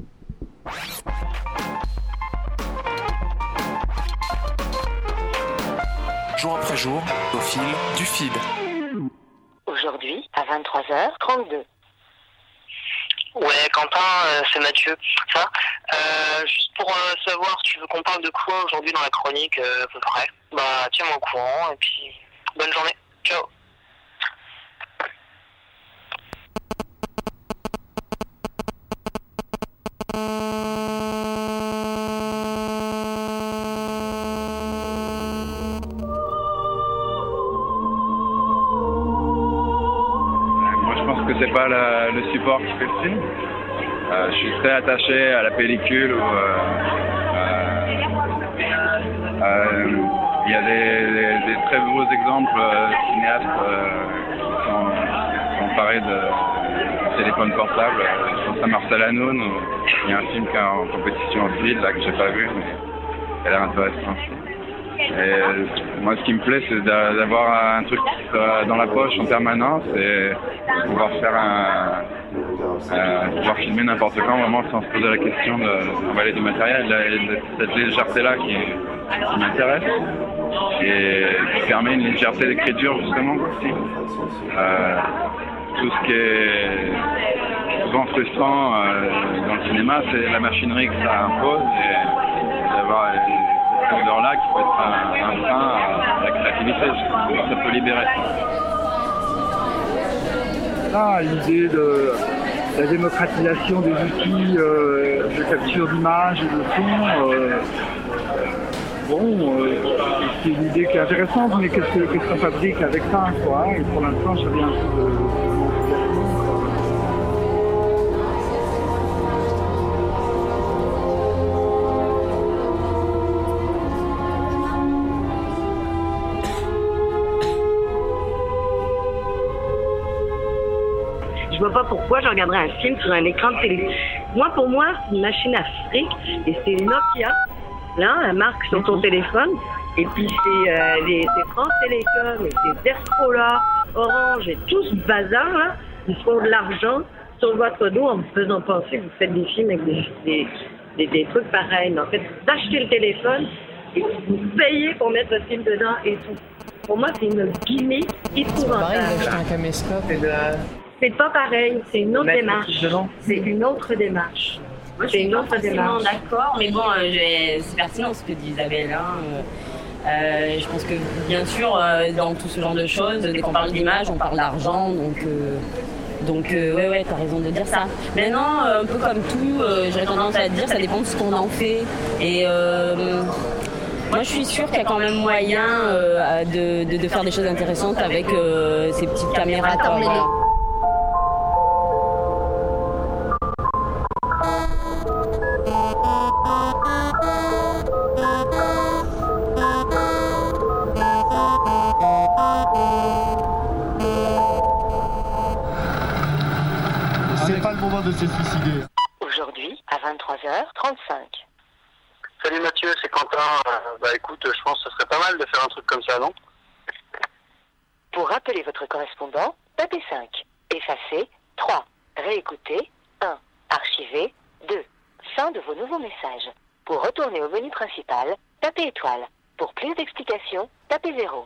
Jour après jour, au fil du feed. Aujourd'hui, à 23h32. Ouais, Quentin, c'est Mathieu. Ça juste pour savoir, tu veux qu'on parle de quoi aujourd'hui dans la chronique, à peu près. Bah, tiens-moi au courant, et puis bonne journée. Ciao. « 23h32. pas le support qui fait le film. Je suis très attaché à la pellicule où il y a des très beaux exemples cinéastes qui sont emparés de téléphones portables. Je pense à Marcel Hanoun, où il y a un film qui est en compétition au Fil, là, que j'ai pas vu, mais qui a l'air intéressant. Et moi, ce qui me plaît, c'est d'avoir un truc dans la poche en permanence et pouvoir pouvoir filmer n'importe quand, vraiment sans se poser la question d'emballer du matériel. Cette légèreté-là qui m'intéresse et qui permet une légèreté d'écriture justement aussi. Tout ce qui est souvent frustrant dans le cinéma, c'est la machinerie que ça impose et d'avoir cette odeur-là qui peut être un frein à la créativité. Ça peut libérer. L'idée de la démocratisation des outils de capture d'image et de son, c'est une idée qui est intéressante, mais qu'est-ce qu'on fabrique avec ça, quoi. Et pour l'instant, j'avais un peu de... Je vois pas pourquoi je regarderais un film sur un écran de télé. Pour moi, c'est une machine à fric et c'est Nokia, là, la marque sur ton téléphone. Et puis c'est France Télécom et c'est Destrola, Orange et tout ce bazar là, ils font de l'argent sur votre dos en me faisant penser que vous faites des films avec des trucs pareils. Mais en fait, vous achetez le téléphone et vous payez pour mettre le film dedans et tout. Pour moi, c'est une gimmick épouvantable. C'est pareil d'acheter un caméscope. C'est pas pareil, c'est une autre démarche. C'est une autre démarche. Moi, je suis pas forcément d'accord, mais bon, c'est pertinent ce que dit Isabelle. Je pense que, bien sûr, dans tout ce genre de choses, dès qu'on parle d'image, on parle d'argent, donc ouais, t'as raison de dire ça. Maintenant, un peu comme tout, j'aurais tendance à dire, ça dépend de ce qu'on en fait. Et moi, je suis sûre qu'il y a quand même moyen de faire des choses intéressantes avec ces petites caméras. C'est pas le moment de se suicider. Aujourd'hui, à 23h35. Salut Mathieu, c'est Quentin. Écoute, je pense que ce serait pas mal de faire un truc comme ça, non? Pour rappeler votre correspondant, tapez 5. Effacer, 3. Réécouter, 1. Archiver, 2. Fin de vos nouveaux messages. Pour retourner au menu principal, tapez étoile. Pour plus d'explications, tapez 0.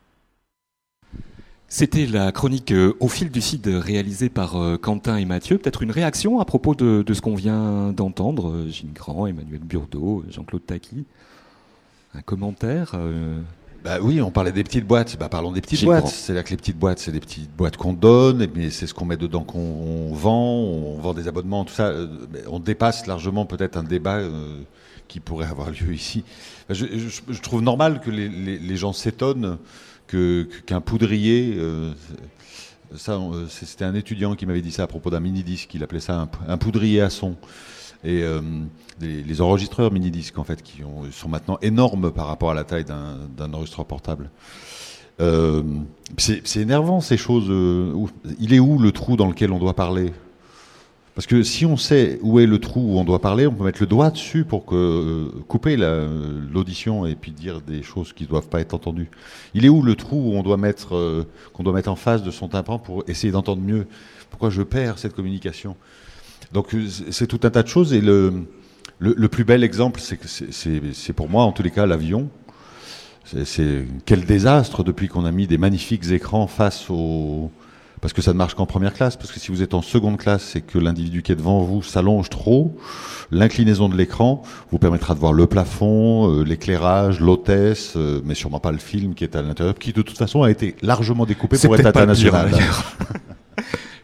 C'était la chronique Au fil du feed réalisée par Quentin et Mathieu. Peut-être une réaction à propos de ce qu'on vient d'entendre. Gilles Grand, Emmanuel Burdeau, Jean-Claude Taqui. Un commentaire Oui, on parlait des petites boîtes. Parlons des petites Gilles boîtes. Grand. C'est-à-dire que les petites boîtes, c'est des petites boîtes qu'on donne, mais c'est ce qu'on met dedans qu'on vend. On vend des abonnements, tout ça. On dépasse largement peut-être un débat qui pourrait avoir lieu ici. Je trouve normal que les gens s'étonnent qu'un poudrier, c'était un étudiant qui m'avait dit ça à propos d'un mini-disque, il appelait ça un poudrier à son. Et les enregistreurs mini-disques, en fait, sont maintenant énormes par rapport à la taille d'un enregistreur portable. C'est énervant, ces choses. Il est où le trou dans lequel on doit parler ? Parce que si on sait où est le trou où on doit parler, on peut mettre le doigt dessus pour couper l'audition et puis dire des choses qui ne doivent pas être entendues. Il est où le trou où on doit qu'on doit mettre en face de son tympan pour essayer d'entendre mieux ? Pourquoi je perds cette communication ? Donc c'est tout un tas de choses et le plus bel exemple, c'est pour moi en tous les cas l'avion. Quel désastre depuis qu'on a mis des magnifiques écrans face au... Parce que ça ne marche qu'en première classe, parce que si vous êtes en seconde classe, c'est que l'individu qui est devant vous s'allonge trop. L'inclinaison de l'écran vous permettra de voir le plafond, l'éclairage, l'hôtesse, mais sûrement pas le film qui est à l'intérieur, qui de toute façon a été largement découpé pour être international.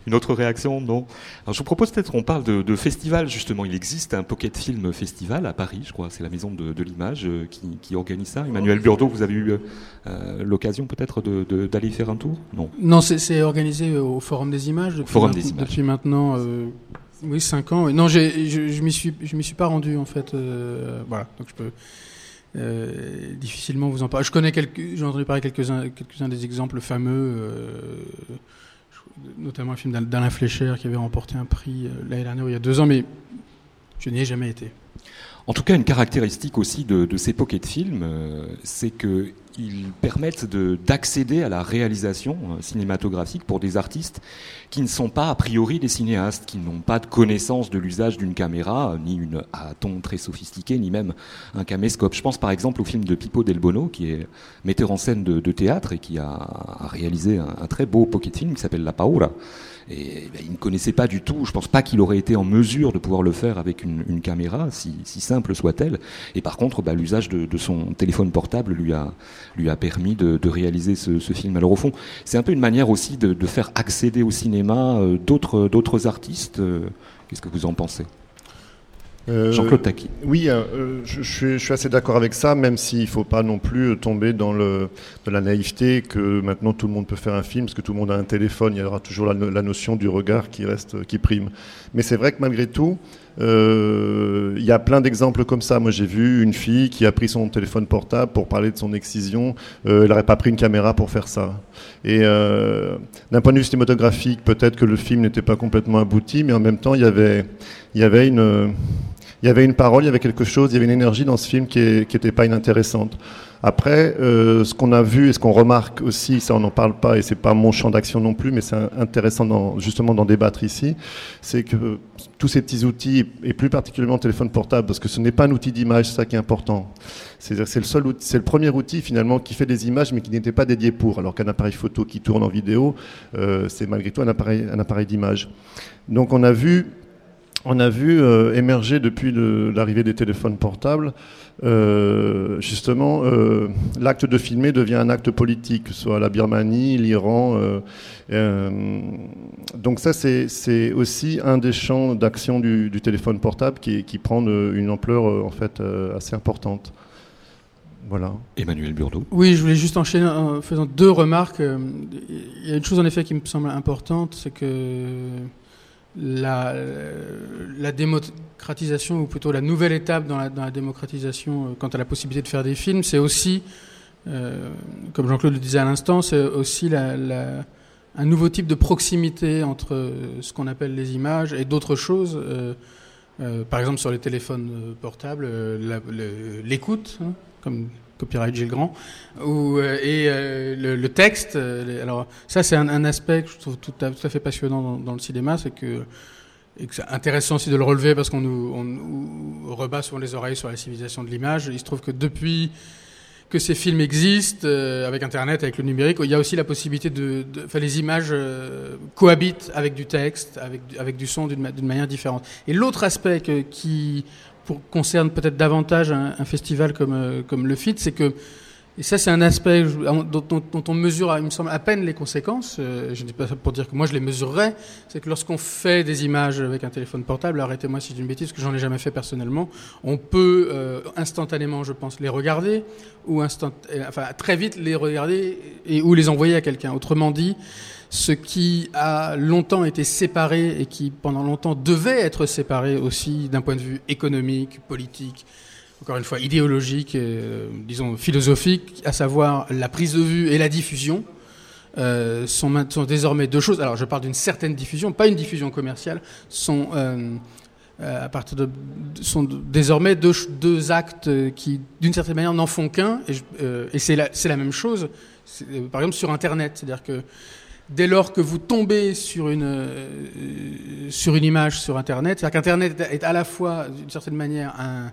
Une autre réaction? Non. Alors, je vous propose peut-être qu'on parle de festival, justement. Il existe un Pocket Film Festival à Paris, je crois. C'est la Maison de l'Image qui organise ça. Emmanuel Burdeau, vous avez eu l'occasion peut-être d'aller y faire un tour? Non. Non, c'est organisé au Forum des Images depuis maintenant 5 ans. Non, je m'y suis pas rendu en fait. Voilà, donc je peux difficilement vous en parler. J'ai entendu parler quelques-uns des exemples fameux. Notamment un film d'Alain Fleischer qui avait remporté un prix l'année dernière ou il y a 2 ans, mais je n'y ai jamais été. En tout cas, une caractéristique aussi de ces pocket films, c'est qu'ils permettent d'accéder à la réalisation cinématographique pour des artistes qui ne sont pas a priori des cinéastes, qui n'ont pas de connaissance de l'usage d'une caméra, ni une ton très sophistiqué, ni même un caméscope. Je pense par exemple au film de Pippo Del Bono, qui est metteur en scène de théâtre et qui a réalisé un très beau pocket film qui s'appelle La Paura. Et il ne connaissait pas du tout, je pense pas qu'il aurait été en mesure de pouvoir le faire avec une caméra, si simple soit-elle. Et par contre, l'usage de son téléphone portable lui a permis de réaliser ce film. Alors au fond, c'est un peu une manière aussi de faire accéder au cinéma d'autres artistes. Qu'est-ce que vous en pensez ? Jean-Claude Taki. Oui, je suis assez d'accord avec ça, même s'il ne faut pas non plus tomber dans la naïveté que maintenant tout le monde peut faire un film, parce que tout le monde a un téléphone, il y aura toujours la notion du regard qui prime. Mais c'est vrai que malgré tout, il y a plein d'exemples comme ça. Moi j'ai vu une fille qui a pris son téléphone portable pour parler de son excision, elle n'aurait pas pris une caméra pour faire ça. Et d'un point de vue cinématographique, peut-être que le film n'était pas complètement abouti, mais en même temps il y avait une parole, il y avait quelque chose, il y avait une énergie dans ce film qui était pas inintéressante. Après, ce qu'on a vu et ce qu'on remarque aussi, ça on n'en parle pas et c'est pas mon champ d'action non plus, mais c'est intéressant justement d'en débattre ici, c'est que tous ces petits outils, et plus particulièrement le téléphone portable, parce que ce n'est pas un outil d'image, c'est ça qui est important. C'est le premier outil finalement qui fait des images mais qui n'était pas dédié pour, alors qu'un appareil photo qui tourne en vidéo, c'est malgré tout un appareil d'image. Donc on a vu émerger depuis l'arrivée des téléphones portables, justement, l'acte de filmer devient un acte politique, que ce soit la Birmanie, l'Iran. Donc ça, c'est aussi un des champs d'action du téléphone portable qui prend une ampleur en fait assez importante. Voilà. Emmanuel Burdeau. Oui, je voulais juste enchaîner en faisant 2 remarques. Il y a une chose en effet qui me semble importante, c'est que la démocratisation, ou plutôt la nouvelle étape dans la démocratisation quant à la possibilité de faire des films, c'est aussi, comme Jean-Claude le disait à l'instant, c'est aussi un nouveau type de proximité entre ce qu'on appelle les images et d'autres choses. Par exemple, sur les téléphones portables, l'écoute, comme Copyright Gilles Grand, et le texte. Alors ça, c'est un aspect que je trouve tout à fait passionnant dans le cinéma, et que c'est intéressant aussi de le relever parce qu'on nous rebat souvent les oreilles sur la civilisation de l'image. Il se trouve que depuis que ces films existent, avec Internet, avec le numérique, il y a aussi la possibilité les images cohabitent avec du texte, avec du son d'une manière différente. Et l'autre aspect qui concerne peut-être davantage un festival comme le FIT, c'est que, et ça c'est un aspect dont on mesure, il me semble, à peine les conséquences, je ne dis pas ça pour dire que moi je les mesurerais, c'est que lorsqu'on fait des images avec un téléphone portable, arrêtez-moi si je dis une bêtise, parce que j'en ai jamais fait personnellement, on peut instantanément, je pense, les regarder, ou très vite les regarder, ou les envoyer à quelqu'un. Autrement dit, ce qui a longtemps été séparé et qui pendant longtemps devait être séparé aussi d'un point de vue économique, politique, encore une fois idéologique, disons philosophique, à savoir la prise de vue et la diffusion, sont désormais 2 choses. Alors je parle d'une certaine diffusion, pas une diffusion commerciale, sont désormais deux actes qui d'une certaine manière n'en font qu'un, et c'est la même chose par exemple sur Internet, c'est-à-dire que dès lors que vous tombez sur une image sur Internet, c'est-à-dire qu'Internet est à la fois, d'une certaine manière, un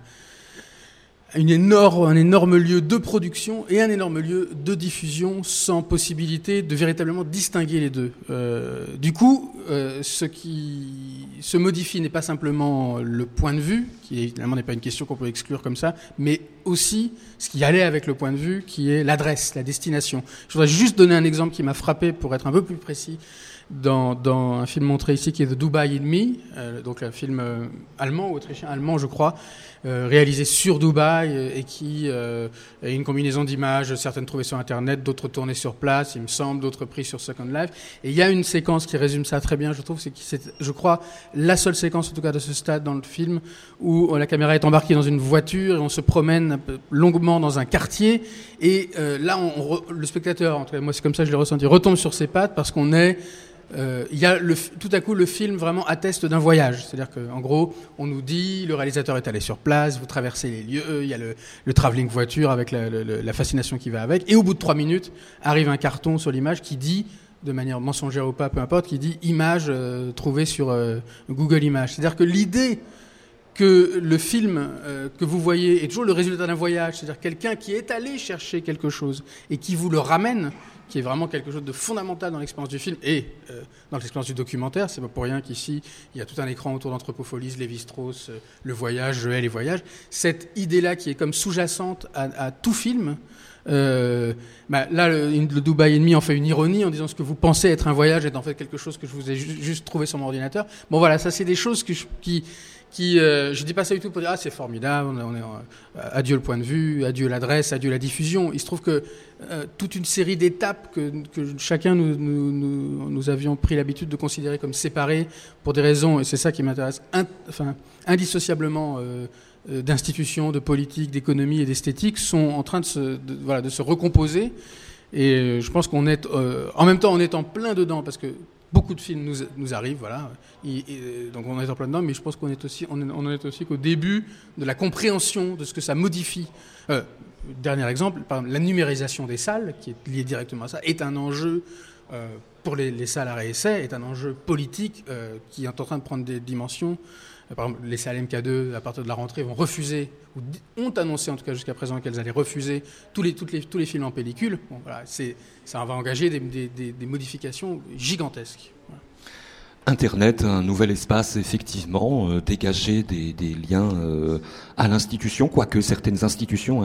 énorme lieu de production et un énorme lieu de diffusion sans possibilité de véritablement distinguer les deux. Du coup, ce qui se modifie n'est pas simplement le point de vue, qui évidemment n'est pas une question qu'on peut exclure comme ça, mais aussi ce qui allait avec le point de vue, qui est l'adresse, la destination. Je voudrais juste donner un exemple qui m'a frappé pour être un peu plus précis. dans un film montré ici qui est The Dubai in Me, donc un film allemand ou autrichien-allemand, je crois, réalisé sur Dubaï et qui a une combinaison d'images, certaines trouvées sur Internet, d'autres tournées sur place, il me semble, d'autres prises sur Second Life. Et il y a une séquence qui résume ça très bien, je trouve, c'est, je crois, la seule séquence, en tout cas de ce stade dans le film, où la caméra est embarquée dans une voiture et on se promène longuement dans un quartier. Et là, le spectateur, en tout cas moi c'est comme ça que je l'ai ressenti, retombe sur ses pattes parce qu'on est... tout à coup, le film vraiment atteste d'un voyage. C'est-à-dire qu'en gros, on nous dit, le réalisateur est allé sur place, vous traversez les lieux, il y a le travelling voiture avec la fascination qui va avec. Et au bout de 3 minutes, arrive un carton sur l'image qui dit, de manière mensongère ou pas, peu importe, qui dit image trouvée sur Google Images. C'est-à-dire que l'idée que le film que vous voyez est toujours le résultat d'un voyage, c'est-à-dire quelqu'un qui est allé chercher quelque chose et qui vous le ramène, qui est vraiment quelque chose de fondamental dans l'expérience du film et dans l'expérience du documentaire. C'est pas pour rien qu'ici, il y a tout un écran autour d'Anthropopholis, Lévi-Strauss, le voyage, je hais les voyages. Cette idée-là qui est comme sous-jacente à tout film, là, le Dubai in Me en fait une ironie en disant ce que vous pensez être un voyage est en fait quelque chose que je vous ai juste trouvé sur mon ordinateur. Bon voilà, ça c'est des choses je dis pas ça du tout pour dire c'est formidable, adieu le point de vue, adieu l'adresse, adieu la diffusion. Il se trouve que toute une série d'étapes que chacun nous avions pris l'habitude de considérer comme séparées pour des raisons, et c'est ça qui m'intéresse, indissociablement d'institutions, de politique, d'économie et d'esthétique, sont en train de se recomposer. Et je pense qu'on est en même temps on est en plein dedans parce que beaucoup de films nous arrivent, voilà. Donc on est en plein dedans, mais je pense qu'on est aussi qu'au début de la compréhension de ce que ça modifie. Dernier exemple, par exemple, la numérisation des salles, qui est liée directement à ça, est un enjeu pour les salles à réessai, est un enjeu politique qui est en train de prendre des dimensions. Par exemple, les salles MK2, à partir de la rentrée, vont refuser, ou ont annoncé en tout cas jusqu'à présent qu'elles allaient refuser tous les films en pellicule. Bon, voilà, ça va engager des modifications gigantesques. Voilà. Internet, un nouvel espace effectivement, dégager des liens à l'institution, quoique certaines institutions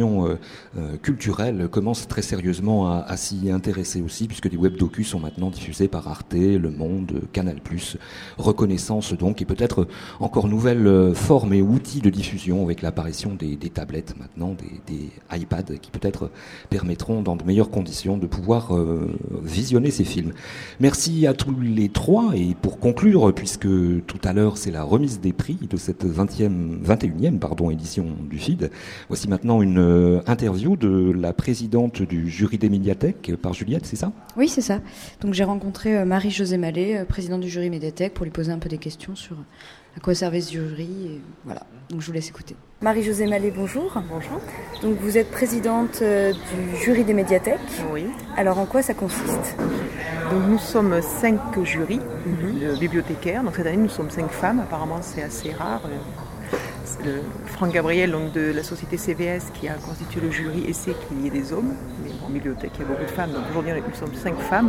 culturelles commencent très sérieusement à s'y intéresser aussi, puisque des web-docus sont maintenant diffusés par Arte, Le Monde, Canal+, Reconnaissance donc, et peut-être encore nouvelles formes et outils de diffusion avec l'apparition des tablettes maintenant, des iPads qui peut-être permettront dans de meilleures conditions de pouvoir visionner ces films. Merci à tous les trois. Et pour conclure, puisque tout à l'heure c'est la remise des prix de cette 21e édition du FID, voici maintenant une interview de la présidente du jury des médiathèques par Juliette, c'est ça ? Oui, c'est ça. Donc j'ai rencontré Marie-Josée Mallet, présidente du jury médiathèque, pour lui poser un peu des questions sur à quoi servait ce jury. Et voilà, donc je vous laisse écouter. Marie-Josée Mallet, bonjour. Bonjour. Donc vous êtes présidente du jury des médiathèques. Oui. Alors en quoi ça consiste ? Donc nous sommes 5 jurys de bibliothécaires. Donc cette année nous sommes 5 femmes. Apparemment c'est assez rare. C'est Franck Gabriel donc, de la société CVS qui a constitué le jury essaie qu'il y ait des hommes. Mais en bibliothèque il y a beaucoup de femmes. Donc aujourd'hui nous sommes 5 femmes.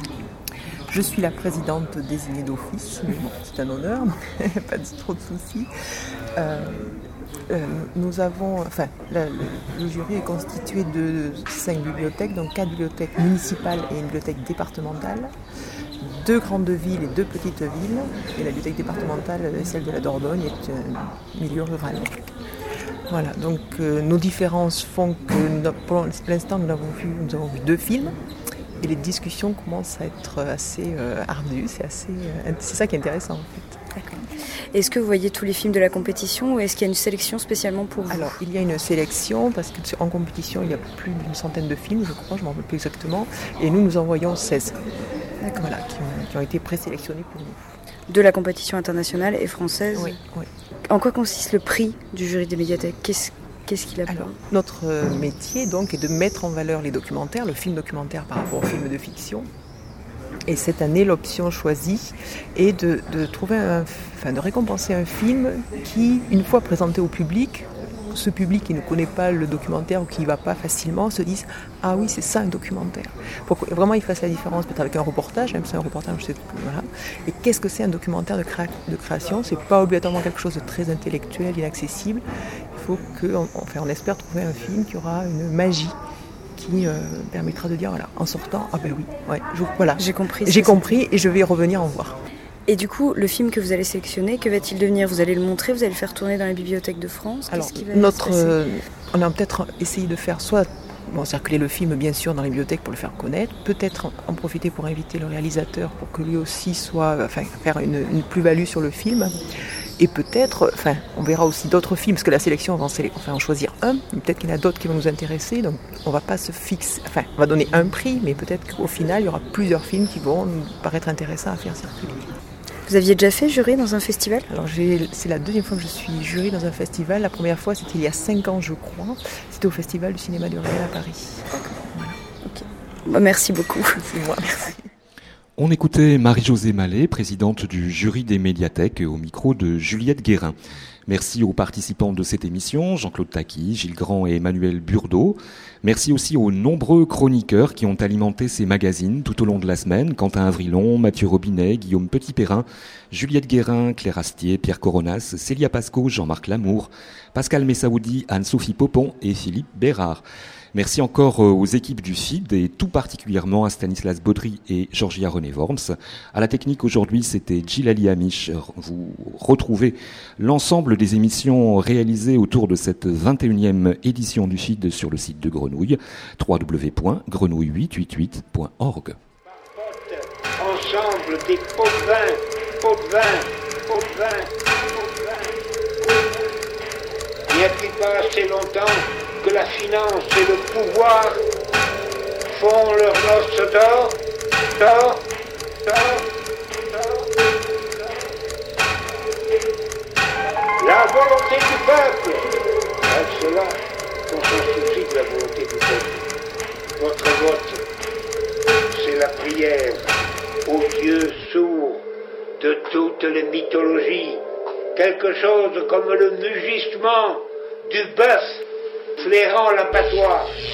Je suis la présidente désignée d'office. Bon, c'est un honneur, donc pas trop de soucis. Nous avons, le jury est constitué de 5 bibliothèques, donc 4 bibliothèques municipales et une bibliothèque départementale, 2 grandes villes et 2 petites villes, et la bibliothèque départementale, celle de la Dordogne, est un milieu rural. Voilà, donc nos différences font que pour l'instant nous avons vu 2 films. Et les discussions commencent à être assez ardues, c'est ça qui est intéressant en fait. D'accord. Est-ce que vous voyez tous les films de la compétition ou est-ce qu'il y a une sélection spécialement pour vous ? Alors, il y a une sélection parce qu'en compétition, il y a plus d'une centaine de films, je crois, je ne m'en rappelle plus exactement. Et nous en voyons 16 voilà, qui ont été présélectionnés pour nous. De la compétition internationale et française ? Oui. En quoi consiste le prix du jury des médiathèques ? Qu'est-ce qu'il a ? Alors, notre métier donc est de mettre en valeur les documentaires, le film documentaire par rapport au film de fiction. Et cette année, l'option choisie est de récompenser un film qui, une fois présenté au public, ce public qui ne connaît pas le documentaire ou qui n'y va pas facilement se dise « Ah oui, c'est ça un documentaire ». Pour que vraiment il fasse la différence peut-être avec un reportage, même si un reportage, je sais voilà. Et qu'est-ce que c'est un documentaire de création ? C'est pas obligatoirement quelque chose de très intellectuel, inaccessible. Il faut on espère trouver un film qui aura une magie, qui qui permettra de dire, voilà, en sortant, ah ben oui, ouais, voilà. J'ai compris. J'ai compris et je vais revenir en voir. Et du coup, le film que vous allez sélectionner, que va-t-il devenir ? Vous allez le montrer, vous allez le faire tourner dans la Bibliothèque de France ? Alors, Qu'est-ce qui va se passer ? on a peut-être essayé de faire soit circuler le film bien sûr dans les bibliothèques pour le faire connaître, peut-être en profiter pour inviter le réalisateur pour que lui aussi faire une plus-value sur le film, et peut-être, on verra aussi d'autres films, parce que la sélection, on va en choisir un, mais peut-être qu'il y en a d'autres qui vont nous intéresser, donc on va pas se fixer, on va donner un prix, mais peut-être qu'au final il y aura plusieurs films qui vont nous paraître intéressants à faire circuler. Vous aviez déjà fait jury dans un festival ? Alors c'est la deuxième fois que je suis jury dans un festival. La première fois c'était il y a 5 ans je crois. C'était au Festival du cinéma du réel à Paris. D'accord. Voilà. Ok. Merci beaucoup. C'est moi, merci. On écoutait Marie-Josée Mallet, présidente du jury des médiathèques, au micro de Juliette Guérin. Merci aux participants de cette émission, Jean-Claude Taquis, Gilles Grand et Emmanuel Burdeau. Merci aussi aux nombreux chroniqueurs qui ont alimenté ces magazines tout au long de la semaine. Quentin Avrillon, Mathieu Robinet, Guillaume Petit-Perrin, Juliette Guérin, Claire Astier, Pierre Coronas, Célia Pasco, Jean-Marc Lamour, Pascal Messaoudi, Anne-Sophie Popon et Philippe Bérard. Merci encore aux équipes du FID et tout particulièrement à Stanislas Baudry et Georgia René-Worms. À la technique aujourd'hui, c'était Djilali Amish. Vous retrouvez l'ensemble des émissions réalisées autour de cette 21e édition du FID sur le site de Grenouille, www.grenouille888.org. Ensemble des pots de vin, pots de vin, pots de vin, pots de vin. N'y a-t-il pas assez longtemps que la finance et le pouvoir font leur noces d'or, d'or, d'or, d'or. La volonté du peuple, avec cela qu'on s'en soucie de la volonté du peuple. Votre vote, c'est la prière aux dieux sourds de toutes les mythologies, quelque chose comme le mugissement du bœuf flairant l'abattoir.